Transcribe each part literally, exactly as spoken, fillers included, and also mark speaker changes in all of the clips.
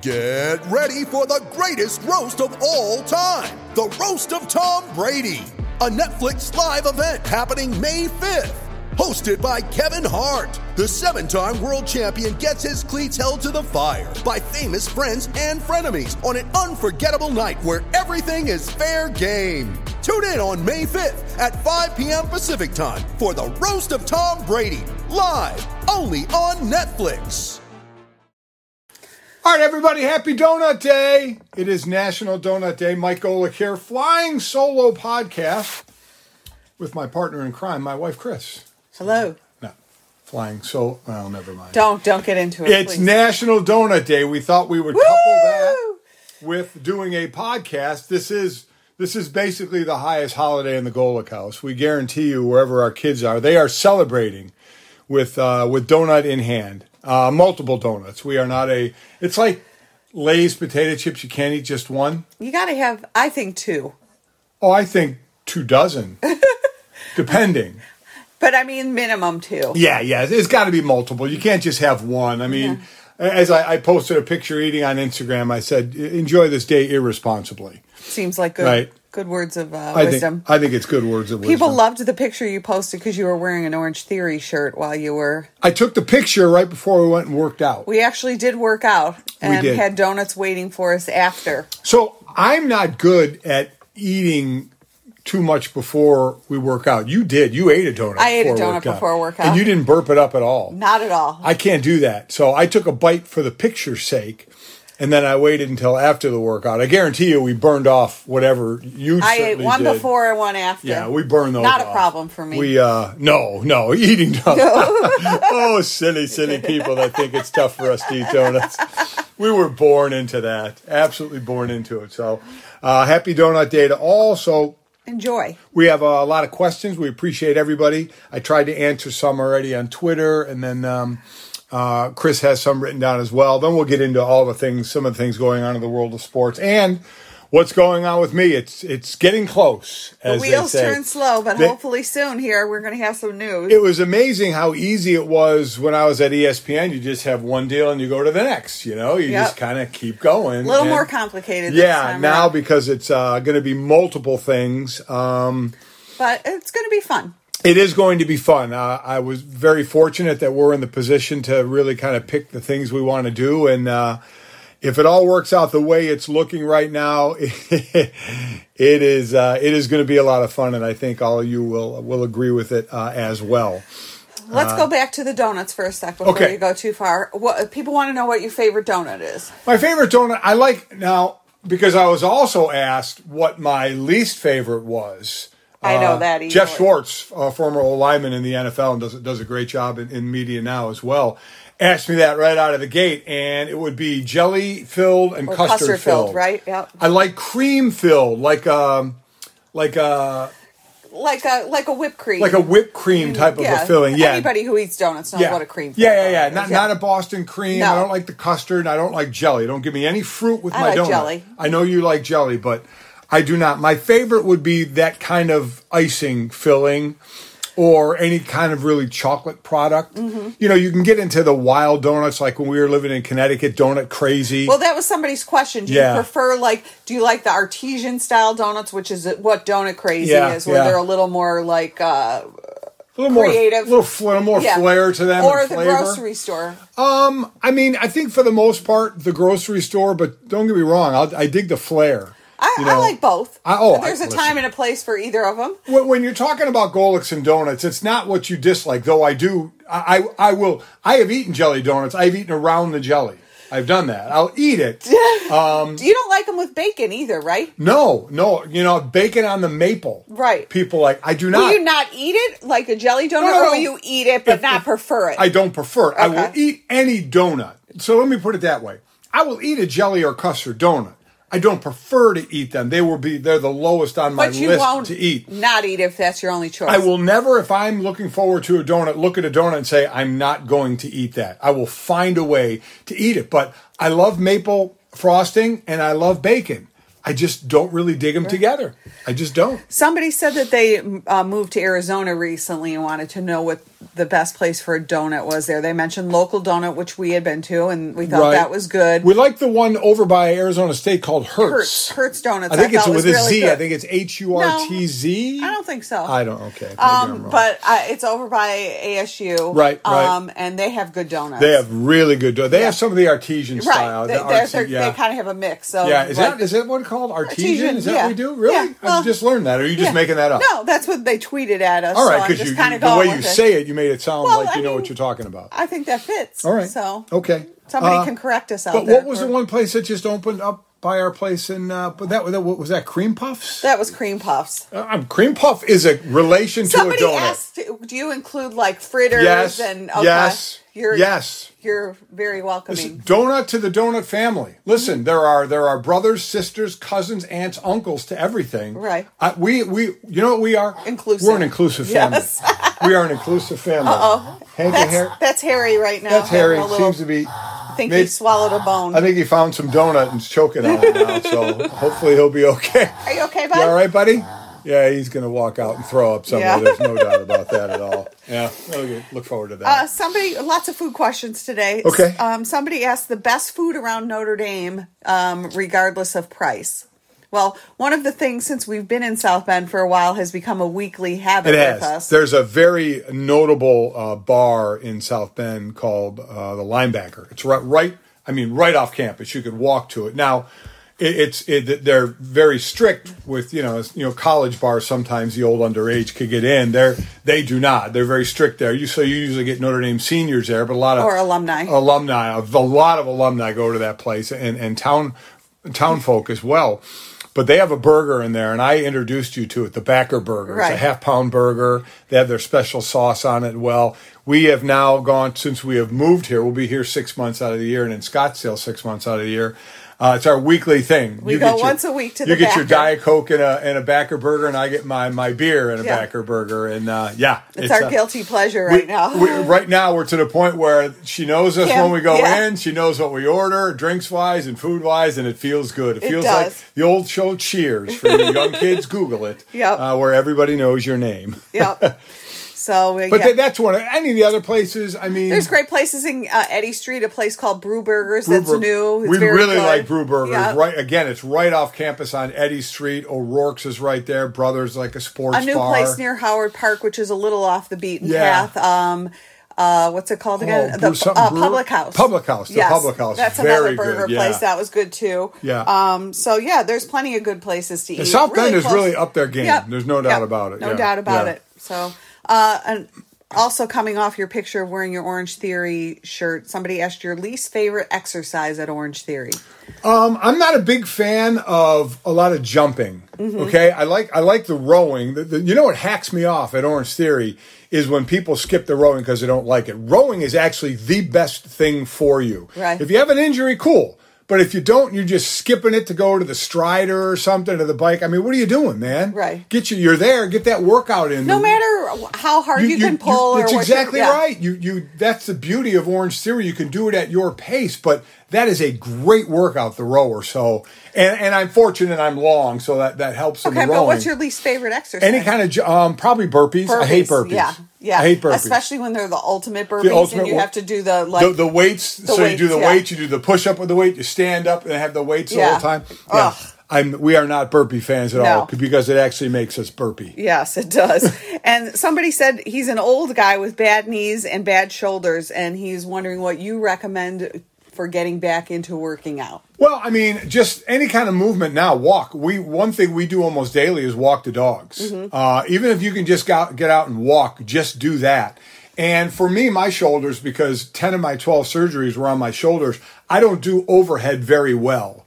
Speaker 1: Get ready for the greatest roast of all time, the Roast of Tom Brady, a Netflix live event happening May fifth. Hosted by Kevin Hart, the seven-time world champion gets his cleats held to the fire by famous friends and frenemies on an unforgettable night where everything is fair game. Tune in on May fifth at five p.m. Pacific time for the Roast of Tom Brady, live only on Netflix.
Speaker 2: All right, everybody, happy Donut Day. It is National Donut Day. Mike Golick here, flying solo podcast with my partner in crime, my wife, Chris.
Speaker 3: Hello.
Speaker 2: No, flying so, well, never mind.
Speaker 3: Don't, don't get into it,
Speaker 2: It's
Speaker 3: please.
Speaker 2: National Donut Day. We thought we would
Speaker 3: Woo!
Speaker 2: couple that with doing a podcast. This is this is basically the highest holiday in the Golick house. We guarantee you, wherever our kids are, they are celebrating with uh, with donut in hand. Uh, multiple donuts. We are not a... It's like Lay's potato chips. You can't eat just one.
Speaker 3: You got to have, I think, two.
Speaker 2: Oh, I think two dozen. Depending.
Speaker 3: But I mean, minimum two.
Speaker 2: Yeah, yeah. It's got to be multiple. You can't just have one. I mean, yeah. as I, I posted a picture eating on Instagram, I said, enjoy this day irresponsibly.
Speaker 3: Seems like good,
Speaker 2: right.
Speaker 3: good words of uh,
Speaker 2: I
Speaker 3: wisdom.
Speaker 2: Think, I think it's good words of wisdom.
Speaker 3: People loved the picture you posted because you were wearing an Orange Theory shirt while you were...
Speaker 2: I took the picture right before we went and worked out.
Speaker 3: We actually did work out and
Speaker 2: did.
Speaker 3: had donuts waiting for us after.
Speaker 2: So I'm not good at eating too much before we work out. You did. You ate a donut
Speaker 3: I ate a
Speaker 2: before
Speaker 3: donut
Speaker 2: workout.
Speaker 3: before workout.
Speaker 2: And you didn't burp it up at all.
Speaker 3: Not at all.
Speaker 2: I can't do that. So I took a bite for the picture's sake, and then I waited until after the workout. I guarantee you we burned off whatever you
Speaker 3: I ate
Speaker 2: certainly
Speaker 3: one
Speaker 2: did.
Speaker 3: before and one after.
Speaker 2: Yeah, we burned those
Speaker 3: Not
Speaker 2: off.
Speaker 3: a problem for me.
Speaker 2: We, uh, no, no, eating donuts. Oh, silly, silly people that think it's tough for us to eat donuts. We were born into that. Absolutely born into it. So, uh, happy Donut Day to all. So,
Speaker 3: enjoy.
Speaker 2: we have a lot of questions. We appreciate everybody. I tried to answer some already on Twitter, and then um, uh, Chris has some written down as well. Then we'll get into all the things, some of the things going on in the world of sports and what's going on with me. It's it's getting close.
Speaker 3: The
Speaker 2: As
Speaker 3: wheels
Speaker 2: they say.
Speaker 3: turn slow, but
Speaker 2: They-
Speaker 3: hopefully soon here we're going to have some news.
Speaker 2: It was amazing how easy it was when I was at E S P N. You just have one deal and you go to the next. You know, you
Speaker 3: Yep.
Speaker 2: just kind of keep going.
Speaker 3: A little
Speaker 2: And-
Speaker 3: more complicated this
Speaker 2: Yeah,
Speaker 3: time
Speaker 2: now
Speaker 3: around.
Speaker 2: because it's uh, going to be multiple things. Um,
Speaker 3: But it's going to be fun.
Speaker 2: It is going to be fun. Uh, I was very fortunate that we're in the position to really kind of pick the things we want to do. And uh, if it all works out the way it's looking right now, it is uh, it is going to be a lot of fun. And I think all of you will will agree with it uh, as well.
Speaker 3: Let's go back to the donuts for a sec before
Speaker 2: okay.
Speaker 3: you go too far. What people want to know what your favorite donut is.
Speaker 2: My favorite donut, I like now, because I was also asked what my least favorite was.
Speaker 3: I know
Speaker 2: Uh,
Speaker 3: that
Speaker 2: Jeff
Speaker 3: easily.
Speaker 2: Schwartz, uh, former old lineman in the N F L and does does a great job in, in media now as well, asked me that right out of the gate, and it would be jelly filled and
Speaker 3: Or
Speaker 2: custard,
Speaker 3: custard filled, right? Yep.
Speaker 2: I like cream filled, like um, like a
Speaker 3: Like a like a whipped cream.
Speaker 2: like a whipped cream type of
Speaker 3: yeah.
Speaker 2: a filling. Yeah,
Speaker 3: Anybody who eats donuts knows
Speaker 2: yeah.
Speaker 3: what a cream
Speaker 2: Yeah,
Speaker 3: filled
Speaker 2: yeah, yeah.
Speaker 3: donut
Speaker 2: Not
Speaker 3: is.
Speaker 2: not a Boston cream.
Speaker 3: No.
Speaker 2: I don't like the custard. I don't like jelly. Don't give me any fruit with
Speaker 3: I
Speaker 2: my
Speaker 3: like
Speaker 2: donut.
Speaker 3: jelly.
Speaker 2: I know you like jelly, but I do not. My favorite would be that kind of icing filling or any kind of really chocolate product.
Speaker 3: Mm-hmm.
Speaker 2: You know, you can get into the wild donuts like when we were living in Connecticut, Donut Crazy.
Speaker 3: Well, that was somebody's question. Do
Speaker 2: Yeah.
Speaker 3: you prefer like? Do you like the artesian style donuts, which is what Donut Crazy
Speaker 2: Yeah,
Speaker 3: is, where
Speaker 2: yeah.
Speaker 3: they're a little more like uh,
Speaker 2: a little more,
Speaker 3: creative.
Speaker 2: a little, fl- little more
Speaker 3: yeah.
Speaker 2: flair to them,
Speaker 3: or
Speaker 2: and
Speaker 3: the
Speaker 2: flavor.
Speaker 3: grocery store.
Speaker 2: Um, I mean, I think for the most part, the grocery store. But don't get me wrong, I'll, I dig the flair.
Speaker 3: I,
Speaker 2: You
Speaker 3: I
Speaker 2: know,
Speaker 3: like both.
Speaker 2: I- oh,
Speaker 3: There's
Speaker 2: I-
Speaker 3: a
Speaker 2: listen.
Speaker 3: time and a place for either of them.
Speaker 2: When, when you're talking about Golicks and donuts, it's not what you dislike, though I do. I, I, I will. I have eaten jelly donuts. I've eaten around the jelly. I've done that. I'll eat it. Um,
Speaker 3: You don't like them with bacon either, right?
Speaker 2: no, no. You know, bacon on the maple.
Speaker 3: Right.
Speaker 2: People like, I do not.
Speaker 3: Will you not eat it like a jelly donut,
Speaker 2: No, no,
Speaker 3: or
Speaker 2: no.
Speaker 3: will you eat it but
Speaker 2: If-
Speaker 3: not
Speaker 2: if-
Speaker 3: prefer it?
Speaker 2: I don't prefer it. I will
Speaker 3: Okay.
Speaker 2: eat any donut. So let me put it that way. I will eat a jelly or custard donut. I don't prefer to eat them. They will be, they're the lowest on my
Speaker 3: but you
Speaker 2: list
Speaker 3: won't
Speaker 2: to eat.
Speaker 3: not eat if that's your only choice.
Speaker 2: I will never, if I'm looking forward to a donut, look at a donut and say, I'm not going to eat that. I will find a way to eat it. But I love maple frosting and I love bacon. I just don't really dig them right. together. I just don't.
Speaker 3: Somebody said that they uh, moved to Arizona recently and wanted to know what the best place for a donut was there. They mentioned Local Donut, which we had been to, and we thought right. that was good.
Speaker 2: We like the one over by Arizona State called Hertz.
Speaker 3: Hertz, Hertz Donuts.
Speaker 2: I think
Speaker 3: I
Speaker 2: it's with a
Speaker 3: really
Speaker 2: Z.
Speaker 3: Good.
Speaker 2: I think it's H U R T Z.
Speaker 3: No, I don't think so.
Speaker 2: I don't. Okay. Maybe
Speaker 3: um,
Speaker 2: I'm wrong.
Speaker 3: But uh, it's over by A S U.
Speaker 2: Right. Right.
Speaker 3: Um, and they have good donuts.
Speaker 2: They have really good donuts. They yeah. have some of the artesian
Speaker 3: right.
Speaker 2: style.
Speaker 3: They,
Speaker 2: the artsy,
Speaker 3: yeah. they kind of have a mix. So
Speaker 2: yeah. Is
Speaker 3: like,
Speaker 2: that is that what it's called? Artesian?
Speaker 3: artesian
Speaker 2: Is that
Speaker 3: yeah.
Speaker 2: what we do? Really?
Speaker 3: Yeah. Well,
Speaker 2: I've just learned that. Or are you just
Speaker 3: yeah.
Speaker 2: making that up?
Speaker 3: No, that's what they tweeted at us.
Speaker 2: All right,
Speaker 3: because
Speaker 2: so
Speaker 3: you,
Speaker 2: you, the way you say it, you made it sound
Speaker 3: well,
Speaker 2: like you
Speaker 3: I
Speaker 2: know
Speaker 3: mean,
Speaker 2: what you're talking about.
Speaker 3: I think that fits.
Speaker 2: All right.
Speaker 3: So
Speaker 2: okay.
Speaker 3: Somebody
Speaker 2: uh,
Speaker 3: can correct us out
Speaker 2: but
Speaker 3: there.
Speaker 2: But what was for, the one place that just opened up by our place in? Uh, but that, that what was that? Cream Puffs.
Speaker 3: That was Cream Puffs.
Speaker 2: Uh, cream Puff is a relation
Speaker 3: Somebody
Speaker 2: to a donut.
Speaker 3: Asked, do you include like fritters
Speaker 2: yes,
Speaker 3: and okay,
Speaker 2: yes,
Speaker 3: you're,
Speaker 2: yes.
Speaker 3: You're very welcoming.
Speaker 2: Listen, donut to the donut family. Listen, mm-hmm. there are there are brothers, sisters, cousins, aunts, uncles to everything.
Speaker 3: Right.
Speaker 2: Uh, we we you know what we are?
Speaker 3: Inclusive.
Speaker 2: We're an inclusive family.
Speaker 3: Yes.
Speaker 2: We are an inclusive family.
Speaker 3: Uh oh. That's, Har- that's Harry right now.
Speaker 2: That's Harry.
Speaker 3: Little,
Speaker 2: Seems to be.
Speaker 3: I think
Speaker 2: maybe,
Speaker 3: he swallowed a bone.
Speaker 2: I think he found some donut and is choking on it now. So hopefully he'll be okay.
Speaker 3: Are you okay, bud?
Speaker 2: You all right, buddy? Yeah, he's going to walk out and throw up somewhere.
Speaker 3: Yeah.
Speaker 2: There's no doubt about that at all. Yeah, okay. Look forward to that.
Speaker 3: Uh, somebody, lots of food questions today.
Speaker 2: Okay.
Speaker 3: Um, somebody asked the best food around Notre Dame, um, regardless of price. Well, one of the things since we've been in South Bend for a while has become a weekly habit
Speaker 2: it
Speaker 3: with
Speaker 2: has.
Speaker 3: us.
Speaker 2: There's a very notable uh, bar in South Bend called uh, the Linebacker. It's right, right, I mean, right off campus. You could walk to it. Now, it, it's it, they're very strict with you know you know college bars. Sometimes the old underage could get in. They they do not. They're very strict there. You so you usually get Notre Dame seniors there, but a lot of
Speaker 3: or alumni.
Speaker 2: Alumni. A lot of alumni go to that place, and and town town folk as well. But they have a burger in there, and I introduced you to it, the Backer Burger.
Speaker 3: Right.
Speaker 2: It's a half-pound burger. They have their special sauce on it. Well, we have now gone, since we have moved here, we'll be here six months out of the year, and in Scottsdale six months out of the year. Uh, it's our weekly thing.
Speaker 3: We
Speaker 2: you
Speaker 3: go
Speaker 2: get your,
Speaker 3: once a week to the
Speaker 2: You get
Speaker 3: Backer.
Speaker 2: your Diet Coke and a, and a Backer Burger, and I get my, my beer and a
Speaker 3: yeah.
Speaker 2: Backer Burger. And, uh, yeah.
Speaker 3: It's, it's our uh, guilty pleasure right
Speaker 2: we,
Speaker 3: now.
Speaker 2: we, right now, we're to the point where she knows us
Speaker 3: Kim,
Speaker 2: when we go
Speaker 3: yeah.
Speaker 2: in. She knows what we order, drinks-wise and food-wise, and it feels good. It,
Speaker 3: It
Speaker 2: feels
Speaker 3: does.
Speaker 2: like the old show Cheers. For you young kids, Google it.
Speaker 3: Yep.
Speaker 2: Uh, where everybody knows your name.
Speaker 3: Yep. So, uh,
Speaker 2: But
Speaker 3: yeah.
Speaker 2: th- that's one. Of, any of the other places, I mean...
Speaker 3: There's great places in uh, Eddy Street, a place called Brew Burgers
Speaker 2: Brew
Speaker 3: that's
Speaker 2: Bur-
Speaker 3: new. It's
Speaker 2: we
Speaker 3: very
Speaker 2: really
Speaker 3: good.
Speaker 2: like Brew Burgers.
Speaker 3: Yeah.
Speaker 2: Right Again, it's right off campus on Eddy Street. O'Rourke's is right there. Brothers like a sports
Speaker 3: A new
Speaker 2: bar.
Speaker 3: place near Howard Park, which is a little off the beaten
Speaker 2: Yeah.
Speaker 3: path. Um, uh, what's it called again?
Speaker 2: Oh,
Speaker 3: the
Speaker 2: brew- something
Speaker 3: uh,
Speaker 2: brew-
Speaker 3: Public House.
Speaker 2: Public House. The
Speaker 3: yes,
Speaker 2: Public House.
Speaker 3: That's
Speaker 2: Very
Speaker 3: another burger
Speaker 2: good,
Speaker 3: place
Speaker 2: yeah.
Speaker 3: that was good too.
Speaker 2: Yeah.
Speaker 3: Um, so yeah, there's plenty of good places to eat.
Speaker 2: South Bend is
Speaker 3: close.
Speaker 2: really up their game.
Speaker 3: Yep.
Speaker 2: There's no doubt
Speaker 3: Yep.
Speaker 2: about it.
Speaker 3: No
Speaker 2: Yeah.
Speaker 3: doubt about
Speaker 2: Yeah.
Speaker 3: it. So, uh, and also coming off your picture of wearing your Orange Theory shirt, somebody asked your least favorite exercise at Orange Theory.
Speaker 2: Um, I'm not a big fan of a lot of jumping.
Speaker 3: Mm-hmm.
Speaker 2: Okay, I like I like the rowing. The, the, you know what hacks me off at Orange Theory is when people skip the rowing because they don't like it. Rowing is actually the best thing for you.
Speaker 3: Right.
Speaker 2: If you have an injury, cool. But if you don't, you're just skipping it to go to the Strider or something, to the bike. I mean, what are you doing, man?
Speaker 3: Right.
Speaker 2: Get you. You're there. Get that workout in.
Speaker 3: No matter how hard you, can pull,
Speaker 2: That's
Speaker 3: or
Speaker 2: exactly
Speaker 3: what you're- yeah.
Speaker 2: right. You you. That's the beauty of Orange Theory. You can do it at your pace, but that is a great workout, the rower. So, and and I'm fortunate I'm long, so that that helps in
Speaker 3: Okay,
Speaker 2: the rowing.
Speaker 3: but what's your least favorite exercise?
Speaker 2: Any kind of ju- um probably burpees. I hate burpees.
Speaker 3: Yeah, yeah.
Speaker 2: I hate burpees.
Speaker 3: Especially when they're the ultimate burpees,
Speaker 2: ultimate
Speaker 3: and you
Speaker 2: one-
Speaker 3: have to do the like
Speaker 2: the, the weights.
Speaker 3: the
Speaker 2: so
Speaker 3: weights,
Speaker 2: you do the
Speaker 3: yeah.
Speaker 2: weights. You do the push up with the weight. You stand up and have the weights
Speaker 3: Yeah.
Speaker 2: the whole time. Yeah.
Speaker 3: Ugh.
Speaker 2: I'm. We are not burpee fans at
Speaker 3: No.
Speaker 2: all because it actually makes us burpee.
Speaker 3: Yes, it does. And somebody said he's an old guy with bad knees and bad shoulders, and he's wondering what you recommend for getting back into working out.
Speaker 2: Well, I mean, just any kind of movement now. Walk. We one thing we do almost daily is walk the dogs.
Speaker 3: Mm-hmm.
Speaker 2: Uh, even if you can just go, get out and walk, just do that. And for me, my shoulders, because ten of my twelve surgeries were on my shoulders, I don't do overhead very well.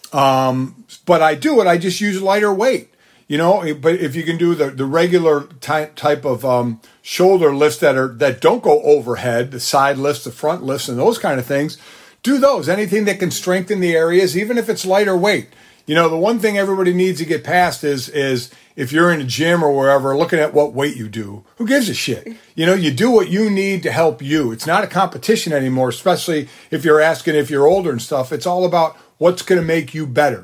Speaker 2: Um, but I do it. I just use lighter weight. You know, but if you can do the, the regular ty- type of um, shoulder lifts that are that don't go overhead, the side lifts, the front lifts, and those kind of things, do those. Anything that can strengthen the areas, even if it's lighter weight. You know, the one thing everybody needs to get past is is if you're in a gym or wherever, looking at what weight you do. Who gives a shit? You know, you do what you need to help you. It's not a competition anymore, especially if you're asking if you're older and stuff. It's all about what's going to make you better.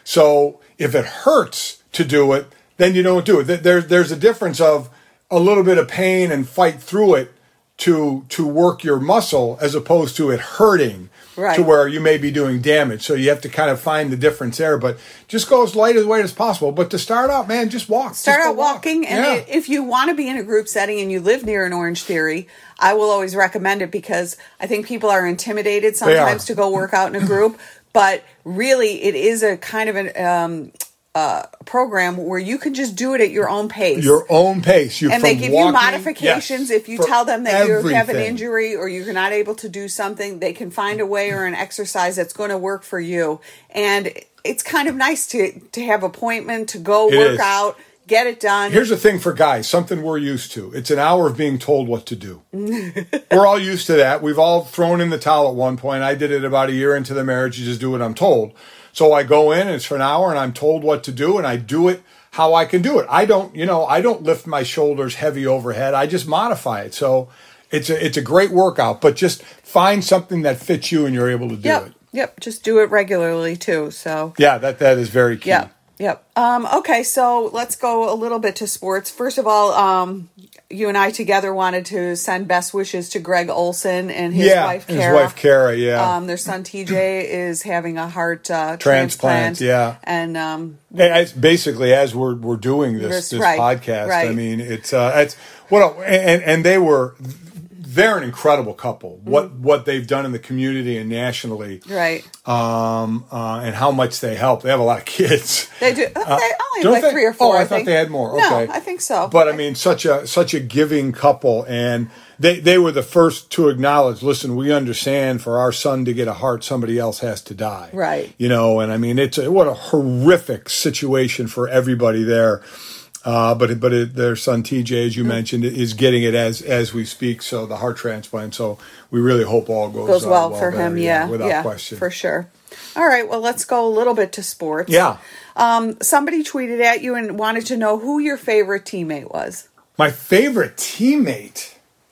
Speaker 2: So if it hurts to do it, then you don't do it. There, there's a difference of a little bit of pain and fight through it to to work your muscle as opposed to it hurting right. to where you may be doing damage. So you have to kind of find the difference there. But just go as light as weight as possible. But to start out, man, just walk.
Speaker 3: Start
Speaker 2: just
Speaker 3: out walking.
Speaker 2: Walk.
Speaker 3: And
Speaker 2: yeah.
Speaker 3: if you want to be in a group setting and you live near an Orange Theory, I will always recommend it because I think people are intimidated sometimes to go work out in a group. But really, it is a kind of an... Um, Uh, program where you can just do it at your own pace.
Speaker 2: Your own pace. You're
Speaker 3: and they give
Speaker 2: walking,
Speaker 3: you modifications.
Speaker 2: Yes,
Speaker 3: if you tell them that
Speaker 2: everything.
Speaker 3: you have an injury or you're not able to do something, they can find a way or an exercise that's going to work for you. And it's kind of nice to, to have appointment, to go
Speaker 2: it
Speaker 3: work
Speaker 2: is.
Speaker 3: out, get it done.
Speaker 2: Here's the thing for guys, something we're used to. It's an hour of being told what to do. We're all used to that. We've all thrown in the towel at one point. I did it about a year into the marriage. You just do what I'm told. So I go in and it's for an hour and I'm told what to do and I do it how I can do it. I don't, you know, I don't lift my shoulders heavy overhead. I just modify it. So it's a, it's a great workout, but just find something that fits you and you're able to do
Speaker 3: yep.
Speaker 2: it.
Speaker 3: Yep. Just do it regularly too. So
Speaker 2: yeah, that, that is very key.
Speaker 3: Yep. Yep. Um, okay. So let's go a little bit to sports. First of all, um, you and I together wanted to send best wishes to Greg Olson and his
Speaker 2: yeah,
Speaker 3: wife, Kara.
Speaker 2: his wife, Kara, yeah.
Speaker 3: Um, their son, T J, is having a heart uh,
Speaker 2: transplant,
Speaker 3: transplant.
Speaker 2: yeah.
Speaker 3: And um,
Speaker 2: as, basically, as we're we're doing this, this
Speaker 3: right,
Speaker 2: podcast,
Speaker 3: right.
Speaker 2: I mean, it's, uh, it's what, well, and, and they were, they're an incredible couple. What mm-hmm. what they've done in the community and nationally,
Speaker 3: right?
Speaker 2: Um, uh, and how much they help. They have a lot of kids.
Speaker 3: They do.
Speaker 2: Uh,
Speaker 3: they only like they? three or four.
Speaker 2: Oh, I,
Speaker 3: I
Speaker 2: thought
Speaker 3: think.
Speaker 2: they had more.
Speaker 3: No,
Speaker 2: okay,
Speaker 3: I think so.
Speaker 2: But I mean, such a such a giving couple, and they they were the first to acknowledge. Listen, we understand for our son to get a heart, somebody else has to die.
Speaker 3: Right.
Speaker 2: You know, and I mean, it's a, what a horrific situation for everybody there. Uh, but but it, their son T J, as you mm-hmm. mentioned, is getting it as as we speak. So the heart transplant. So we really hope all goes,
Speaker 3: goes well,
Speaker 2: uh, well
Speaker 3: for
Speaker 2: there,
Speaker 3: him. Yeah,
Speaker 2: without
Speaker 3: yeah,
Speaker 2: question,
Speaker 3: for sure. All right. Well, let's go a little bit to sports.
Speaker 2: Yeah.
Speaker 3: Um, somebody tweeted at you and wanted to know who your favorite teammate was.
Speaker 2: My favorite teammate.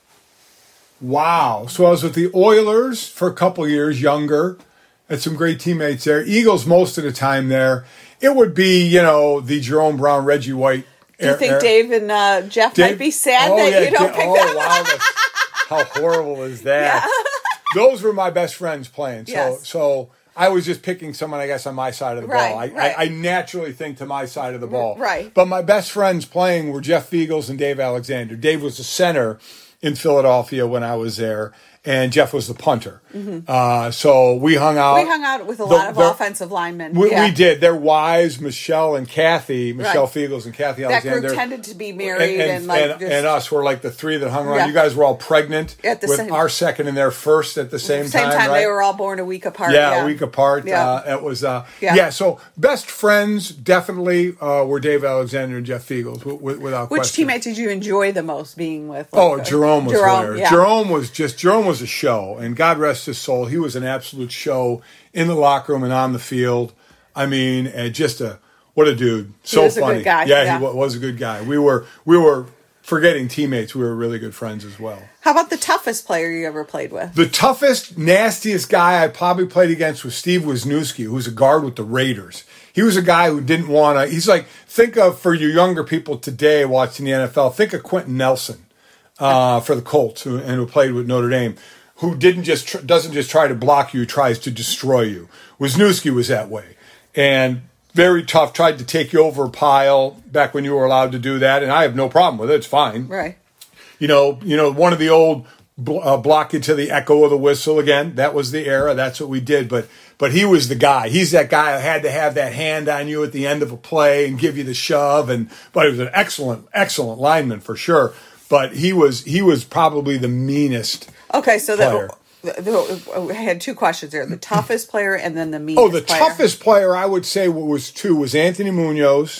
Speaker 2: Wow. So I was with the Oilers for a couple years, younger. Had some great teammates there. Eagles most of the time there. It would be, you know, the Jerome Brown, Reggie White.
Speaker 3: Do you think Air, Dave and uh, Jeff Dave, might be sad
Speaker 2: oh,
Speaker 3: that
Speaker 2: yeah,
Speaker 3: you don't
Speaker 2: Dave,
Speaker 3: pick
Speaker 2: oh,
Speaker 3: them?
Speaker 2: Wow, that's, how horrible is that? Yeah. Those were my best friends playing. So,
Speaker 3: yes.
Speaker 2: so I was just picking someone, I guess, on my side of the
Speaker 3: right,
Speaker 2: ball. I,
Speaker 3: right.
Speaker 2: I, I naturally think to my side of the ball.
Speaker 3: Right.
Speaker 2: But my best friends playing were Jeff Feagles and Dave Alexander. Dave was the center in Philadelphia when I was there, and Jeff was the punter. Mm-hmm. Uh, so we hung out.
Speaker 3: We hung out with a lot the, of offensive linemen.
Speaker 2: We,
Speaker 3: yeah.
Speaker 2: we did. Their wives, Michelle and Kathy, Michelle
Speaker 3: right.
Speaker 2: Feagles and Kathy
Speaker 3: that
Speaker 2: Alexander.
Speaker 3: That group tended to be married,
Speaker 2: and, and,
Speaker 3: and like
Speaker 2: and,
Speaker 3: just,
Speaker 2: and us were like the three that hung around.
Speaker 3: Yeah.
Speaker 2: You guys were all pregnant
Speaker 3: at the
Speaker 2: with
Speaker 3: same,
Speaker 2: our second and their first at the same,
Speaker 3: same
Speaker 2: time.
Speaker 3: time,
Speaker 2: right?
Speaker 3: They were all born a week apart.
Speaker 2: Yeah,
Speaker 3: yeah.
Speaker 2: a week apart.
Speaker 3: Yeah.
Speaker 2: Uh, it was uh,
Speaker 3: yeah.
Speaker 2: yeah. So best friends definitely uh, were Dave Alexander and Jeff Feagles, w- w- without
Speaker 3: Which
Speaker 2: question.
Speaker 3: teammate did you enjoy the most being with? Like,
Speaker 2: oh, Jerome was
Speaker 3: Jerome,
Speaker 2: hilarious.
Speaker 3: yeah.
Speaker 2: Jerome was just Jerome was a show, and God rest his soul. He was an absolute show in the locker room and on the field. I mean, and just a what a dude. So
Speaker 3: he was
Speaker 2: funny.
Speaker 3: A good guy.
Speaker 2: Yeah,
Speaker 3: yeah,
Speaker 2: he w- was a good guy. We were we were forgetting teammates. We were really good friends as well.
Speaker 3: How about the toughest player you ever played with?
Speaker 2: The toughest, nastiest guy I probably played against was Steve Wisniewski, who was a guard with the Raiders. He was a guy who didn't want to. He's like, think of, for you younger people today watching the N F L, think of Quentin Nelson uh, for the Colts, who, and who played with Notre Dame, who didn't just tr- doesn't just try to block you, tries to destroy you. Wisniewski was that way, and very tough. Tried to take you over a pile back when you were allowed to do that, and I have no problem with it. It's fine.
Speaker 3: Right.
Speaker 2: You know, you know, one of the old uh, block you to the echo of the whistle again. That was the era. That's what we did. But but he was the guy. He's that guy who had to have that hand on you at the end of a play and give you the shove. And but he was an excellent, excellent lineman for sure. But he was he was probably the meanest.
Speaker 3: Okay, so
Speaker 2: player.
Speaker 3: the, the, I had two questions there: the toughest player and then the meanest.
Speaker 2: Oh, the
Speaker 3: player.
Speaker 2: toughest player I would say was two was Anthony Munoz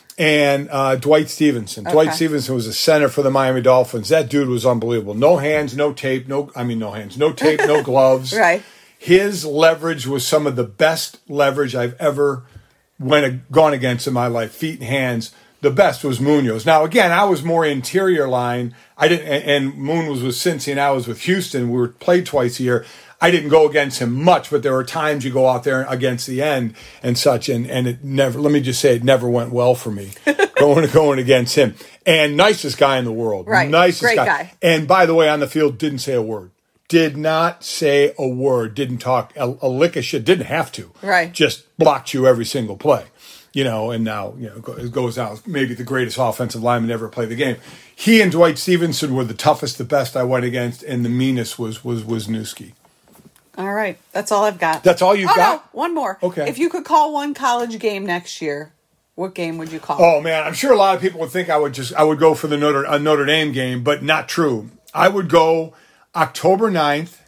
Speaker 2: and uh, Dwight Stevenson.
Speaker 3: Okay.
Speaker 2: Dwight Stevenson was a center for the Miami Dolphins. That dude was unbelievable. No hands, no tape, no I mean no hands, no tape, no gloves.
Speaker 3: Right.
Speaker 2: His leverage was some of the best leverage I've ever went gone against in my life. Feet and hands. The best was Munoz. Now again, I was more interior line. I didn't, and Moon was with Cincy, and I was with Houston. We were played twice a year. I didn't go against him much, but there were times you go out there against the end and such, and, and it never, let me just say, it never went well for me going going against him. And nicest guy in the world.
Speaker 3: Right.
Speaker 2: Nicest
Speaker 3: Great
Speaker 2: guy.
Speaker 3: guy.
Speaker 2: And by the way, on the field, didn't say a word. Did not say a word. Didn't talk a, a lick of shit. Didn't have to.
Speaker 3: Right.
Speaker 2: Just blocked you every single play. You know, and now, you know, it goes out maybe the greatest offensive lineman to ever play the game. He and Dwight Stevenson were the toughest, the best I went against, and the meanest was was Wisniewski.
Speaker 3: All right. That's all I've got.
Speaker 2: That's all you've
Speaker 3: oh,
Speaker 2: got?
Speaker 3: No, one more.
Speaker 2: Okay.
Speaker 3: If you could call one college game next year, what game would you call?
Speaker 2: Oh, man, I'm sure a lot of people would think I would just I would go for the Notre, a Notre Dame game, but not true. I would go October ninth,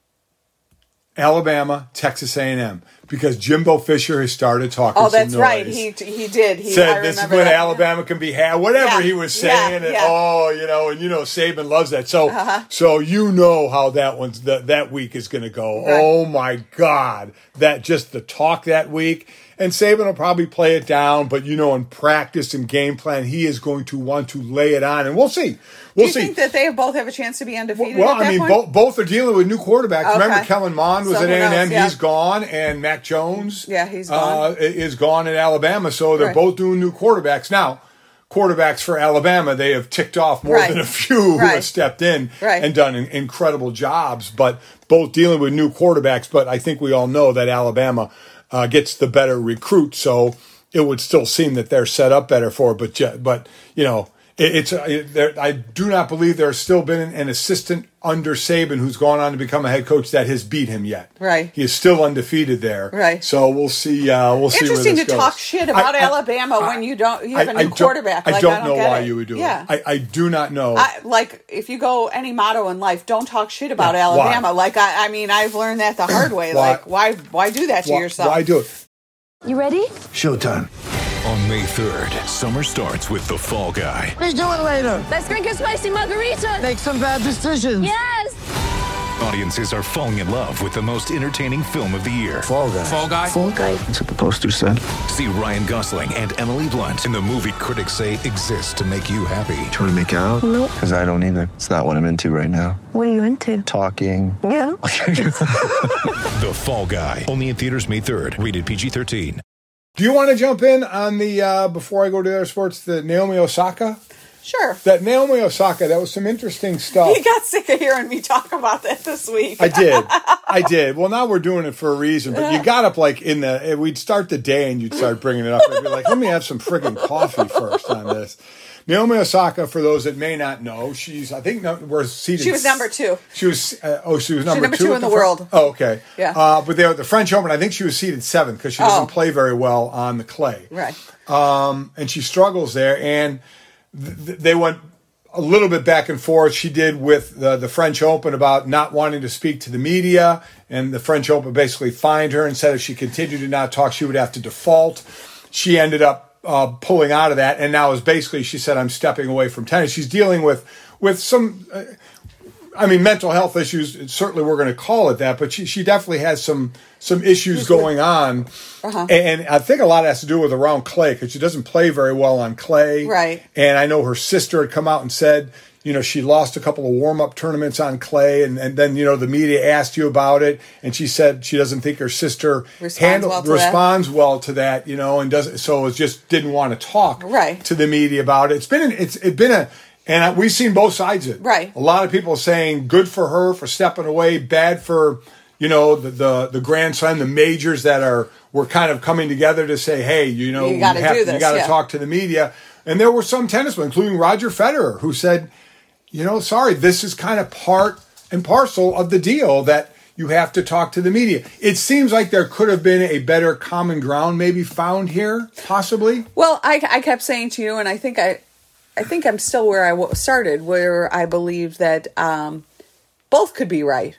Speaker 2: Alabama, Texas A and M. Because Jimbo Fisher has started talking.
Speaker 3: Oh, that's
Speaker 2: some
Speaker 3: right.
Speaker 2: noise.
Speaker 3: He he did. He
Speaker 2: said
Speaker 3: I
Speaker 2: this is
Speaker 3: remember
Speaker 2: when
Speaker 3: that.
Speaker 2: Alabama can be had. Whatever
Speaker 3: Yeah.
Speaker 2: he was
Speaker 3: Yeah,
Speaker 2: saying, and
Speaker 3: yeah.
Speaker 2: oh, you know, and you know, Saban loves that. So,
Speaker 3: Uh-huh.
Speaker 2: so you know how that one's that that week is going to go.
Speaker 3: Right.
Speaker 2: Oh my God, that just the talk that week. And Saban will probably play it down, but you know, in practice and game plan, he is going to want to lay it on, and we'll see. We'll
Speaker 3: Do you
Speaker 2: see.
Speaker 3: think that they both have a chance to be undefeated?
Speaker 2: Well,
Speaker 3: at that
Speaker 2: I mean,
Speaker 3: point?
Speaker 2: both both are dealing with new quarterbacks.
Speaker 3: Okay.
Speaker 2: Remember, Kellen Mond was
Speaker 3: So
Speaker 2: at
Speaker 3: who
Speaker 2: A and M.
Speaker 3: knows? Yeah.
Speaker 2: He's gone, and Mac Jones,
Speaker 3: Yeah, he's gone.
Speaker 2: Uh, is gone in Alabama. So they're
Speaker 3: Right.
Speaker 2: both doing new quarterbacks now. Quarterbacks for Alabama, they have ticked off more
Speaker 3: Right.
Speaker 2: than a few who
Speaker 3: Right.
Speaker 2: have stepped in
Speaker 3: Right.
Speaker 2: and done in- incredible jobs. But both dealing with new quarterbacks. But I think we all know that Alabama uh, gets the better recruit. So it would still seem that they're set up better for it. But ju- but you know. It, it's it, there, I do not believe there's still been an, an assistant under Saban who's gone on to become a head coach that has beat him yet.
Speaker 3: Right.
Speaker 2: He is still undefeated there.
Speaker 3: Right.
Speaker 2: So we'll see. Uh, we'll see.
Speaker 3: Interesting
Speaker 2: where
Speaker 3: to
Speaker 2: this
Speaker 3: talk
Speaker 2: goes.
Speaker 3: shit about
Speaker 2: I- I-
Speaker 3: Alabama
Speaker 2: I-
Speaker 3: when you don't you have a
Speaker 2: I-
Speaker 3: new
Speaker 2: I don't-
Speaker 3: quarterback.
Speaker 2: I
Speaker 3: Like,
Speaker 2: don't
Speaker 3: I don't
Speaker 2: know
Speaker 3: get
Speaker 2: why
Speaker 3: it.
Speaker 2: you would do
Speaker 3: yeah.
Speaker 2: it. I, I do not know.
Speaker 3: I, like if you go any motto in life, don't talk shit about
Speaker 2: Yeah,
Speaker 3: Alabama.
Speaker 2: why?
Speaker 3: Like I, I mean, I've learned that the hard way.
Speaker 2: Why?
Speaker 3: Like why why do that to
Speaker 2: why,
Speaker 3: yourself?
Speaker 2: why do it?
Speaker 4: You ready?
Speaker 5: Showtime.
Speaker 6: On May third, summer starts with The Fall Guy.
Speaker 5: Let's do it later.
Speaker 4: Let's drink a spicy margarita.
Speaker 5: Make some bad decisions.
Speaker 4: Yes.
Speaker 6: Audiences are falling in love with the most entertaining film of the year.
Speaker 5: Fall guy.
Speaker 6: Fall Guy?
Speaker 4: Fall guy.
Speaker 5: That's what the poster said.
Speaker 6: See Ryan Gosling and Emily Blunt in the movie critics say exists to make you happy.
Speaker 5: Trying to make it out?
Speaker 4: Nope.
Speaker 5: Because I don't either. It's not what I'm into right now.
Speaker 4: What are you into?
Speaker 5: Talking.
Speaker 4: Yeah.
Speaker 6: The Fall Guy. Only in theaters May third. Rated P G thirteen.
Speaker 2: Do you want to jump in on the uh, before I go to other sports? The Naomi Osaka.
Speaker 3: Sure.
Speaker 2: That Naomi Osaka. That was some interesting stuff.
Speaker 3: You got sick of hearing me talk about that this week.
Speaker 2: I did. I did. Well, now we're doing it for a reason. But you got up like in the, we'd start the day and you'd start bringing it up. I'd be like, let me have some friggin' coffee first on this. Naomi Osaka, for those that may not know, she's, I think no, we're seated.
Speaker 3: She was number two.
Speaker 2: She was, uh, oh, she was number,
Speaker 3: number
Speaker 2: two,
Speaker 3: two
Speaker 2: at
Speaker 3: in the
Speaker 2: front?
Speaker 3: world.
Speaker 2: Oh, okay.
Speaker 3: Yeah.
Speaker 2: Uh, but they were at the French Open. I think she was seated seventh because she doesn't
Speaker 3: Oh.
Speaker 2: play very well on the clay.
Speaker 3: Right.
Speaker 2: Um, and she struggles there. And th- th- they went a little bit back and forth. She did with the, the French Open about not wanting to speak to the media. And the French Open basically fined her and said if she continued to not talk, she would have to default. She ended up uh, pulling out of that. And now is basically, she said, I'm stepping away from tennis. She's dealing with, with some, uh, I mean, mental health issues. Certainly we're going to call it that, but she, she definitely has some, some issues going on.
Speaker 3: Uh-huh.
Speaker 2: And I think a lot has to do with around clay because she doesn't play very well on clay.
Speaker 3: Right.
Speaker 2: And I know her sister had come out and said, you know, she lost a couple of warm-up tournaments on clay, and, and then, you know, the media asked you about it, and she said she doesn't think her sister
Speaker 3: Responds
Speaker 2: handle,
Speaker 3: well to
Speaker 2: responds that. well to that, you know, and doesn't, so it just didn't want to talk
Speaker 3: Right.
Speaker 2: to the media about it. It's been, an, it's it been a, and we've seen both sides of it.
Speaker 3: Right.
Speaker 2: A lot of people saying good for her for stepping away, bad for, you know, the the, the Grand Slam, the majors that are were kind of coming together to say, hey, you know,
Speaker 3: You gotta
Speaker 2: have,
Speaker 3: do this,
Speaker 2: you got to
Speaker 3: yeah.
Speaker 2: talk to the media. And there were some tennismen, including Roger Federer, who said, you know, sorry, this is kind of part and parcel of the deal that you have to talk to the media. It seems like there could have been a better common ground maybe found here, possibly.
Speaker 3: Well, I, I kept saying to you, and I think I, I think I'm still where I w- started, where I believe that um, both could be right.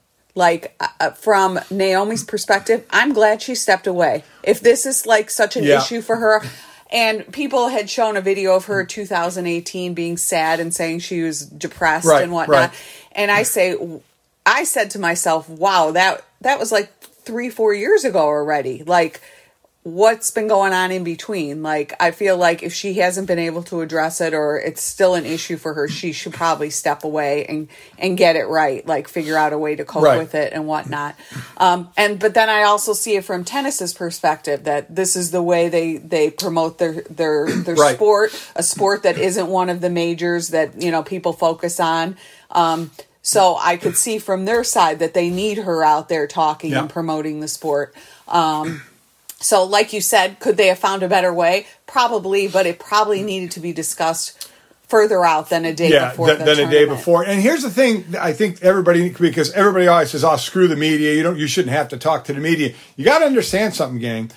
Speaker 3: Like uh, from Naomi's perspective, I'm glad she stepped away. If this is like such an
Speaker 2: Yeah.
Speaker 3: issue for her, and people had shown a video of her two thousand eighteen being sad and saying she was depressed
Speaker 2: Right,
Speaker 3: and whatnot,
Speaker 2: right.
Speaker 3: and I say, I said to myself, "Wow, that that was like three, four years ago already." Like. what's been going on in between. Like, I feel like if she hasn't been able to address it or it's still an issue for her, she should probably step away and, and get it right, like figure out a way to cope
Speaker 2: right.
Speaker 3: with it and whatnot. Um, and but then I also see it from tennis's perspective that this is the way they, they promote their their, their
Speaker 2: right.
Speaker 3: sport, a sport that isn't one of the majors that, you know, people focus on. Um, so I could see from their side that they need her out there talking
Speaker 2: yeah.
Speaker 3: and promoting the sport. Um So, like you said, could they have found a better way? Probably, but it probably needed to be discussed further out than a day
Speaker 2: yeah,
Speaker 3: before
Speaker 2: th-
Speaker 3: the
Speaker 2: than
Speaker 3: tournament.
Speaker 2: a day before. And here's the thing: I think everybody, because everybody always says, "Oh, screw the media. You don't. You shouldn't have to talk to the media." You got to understand something, gang.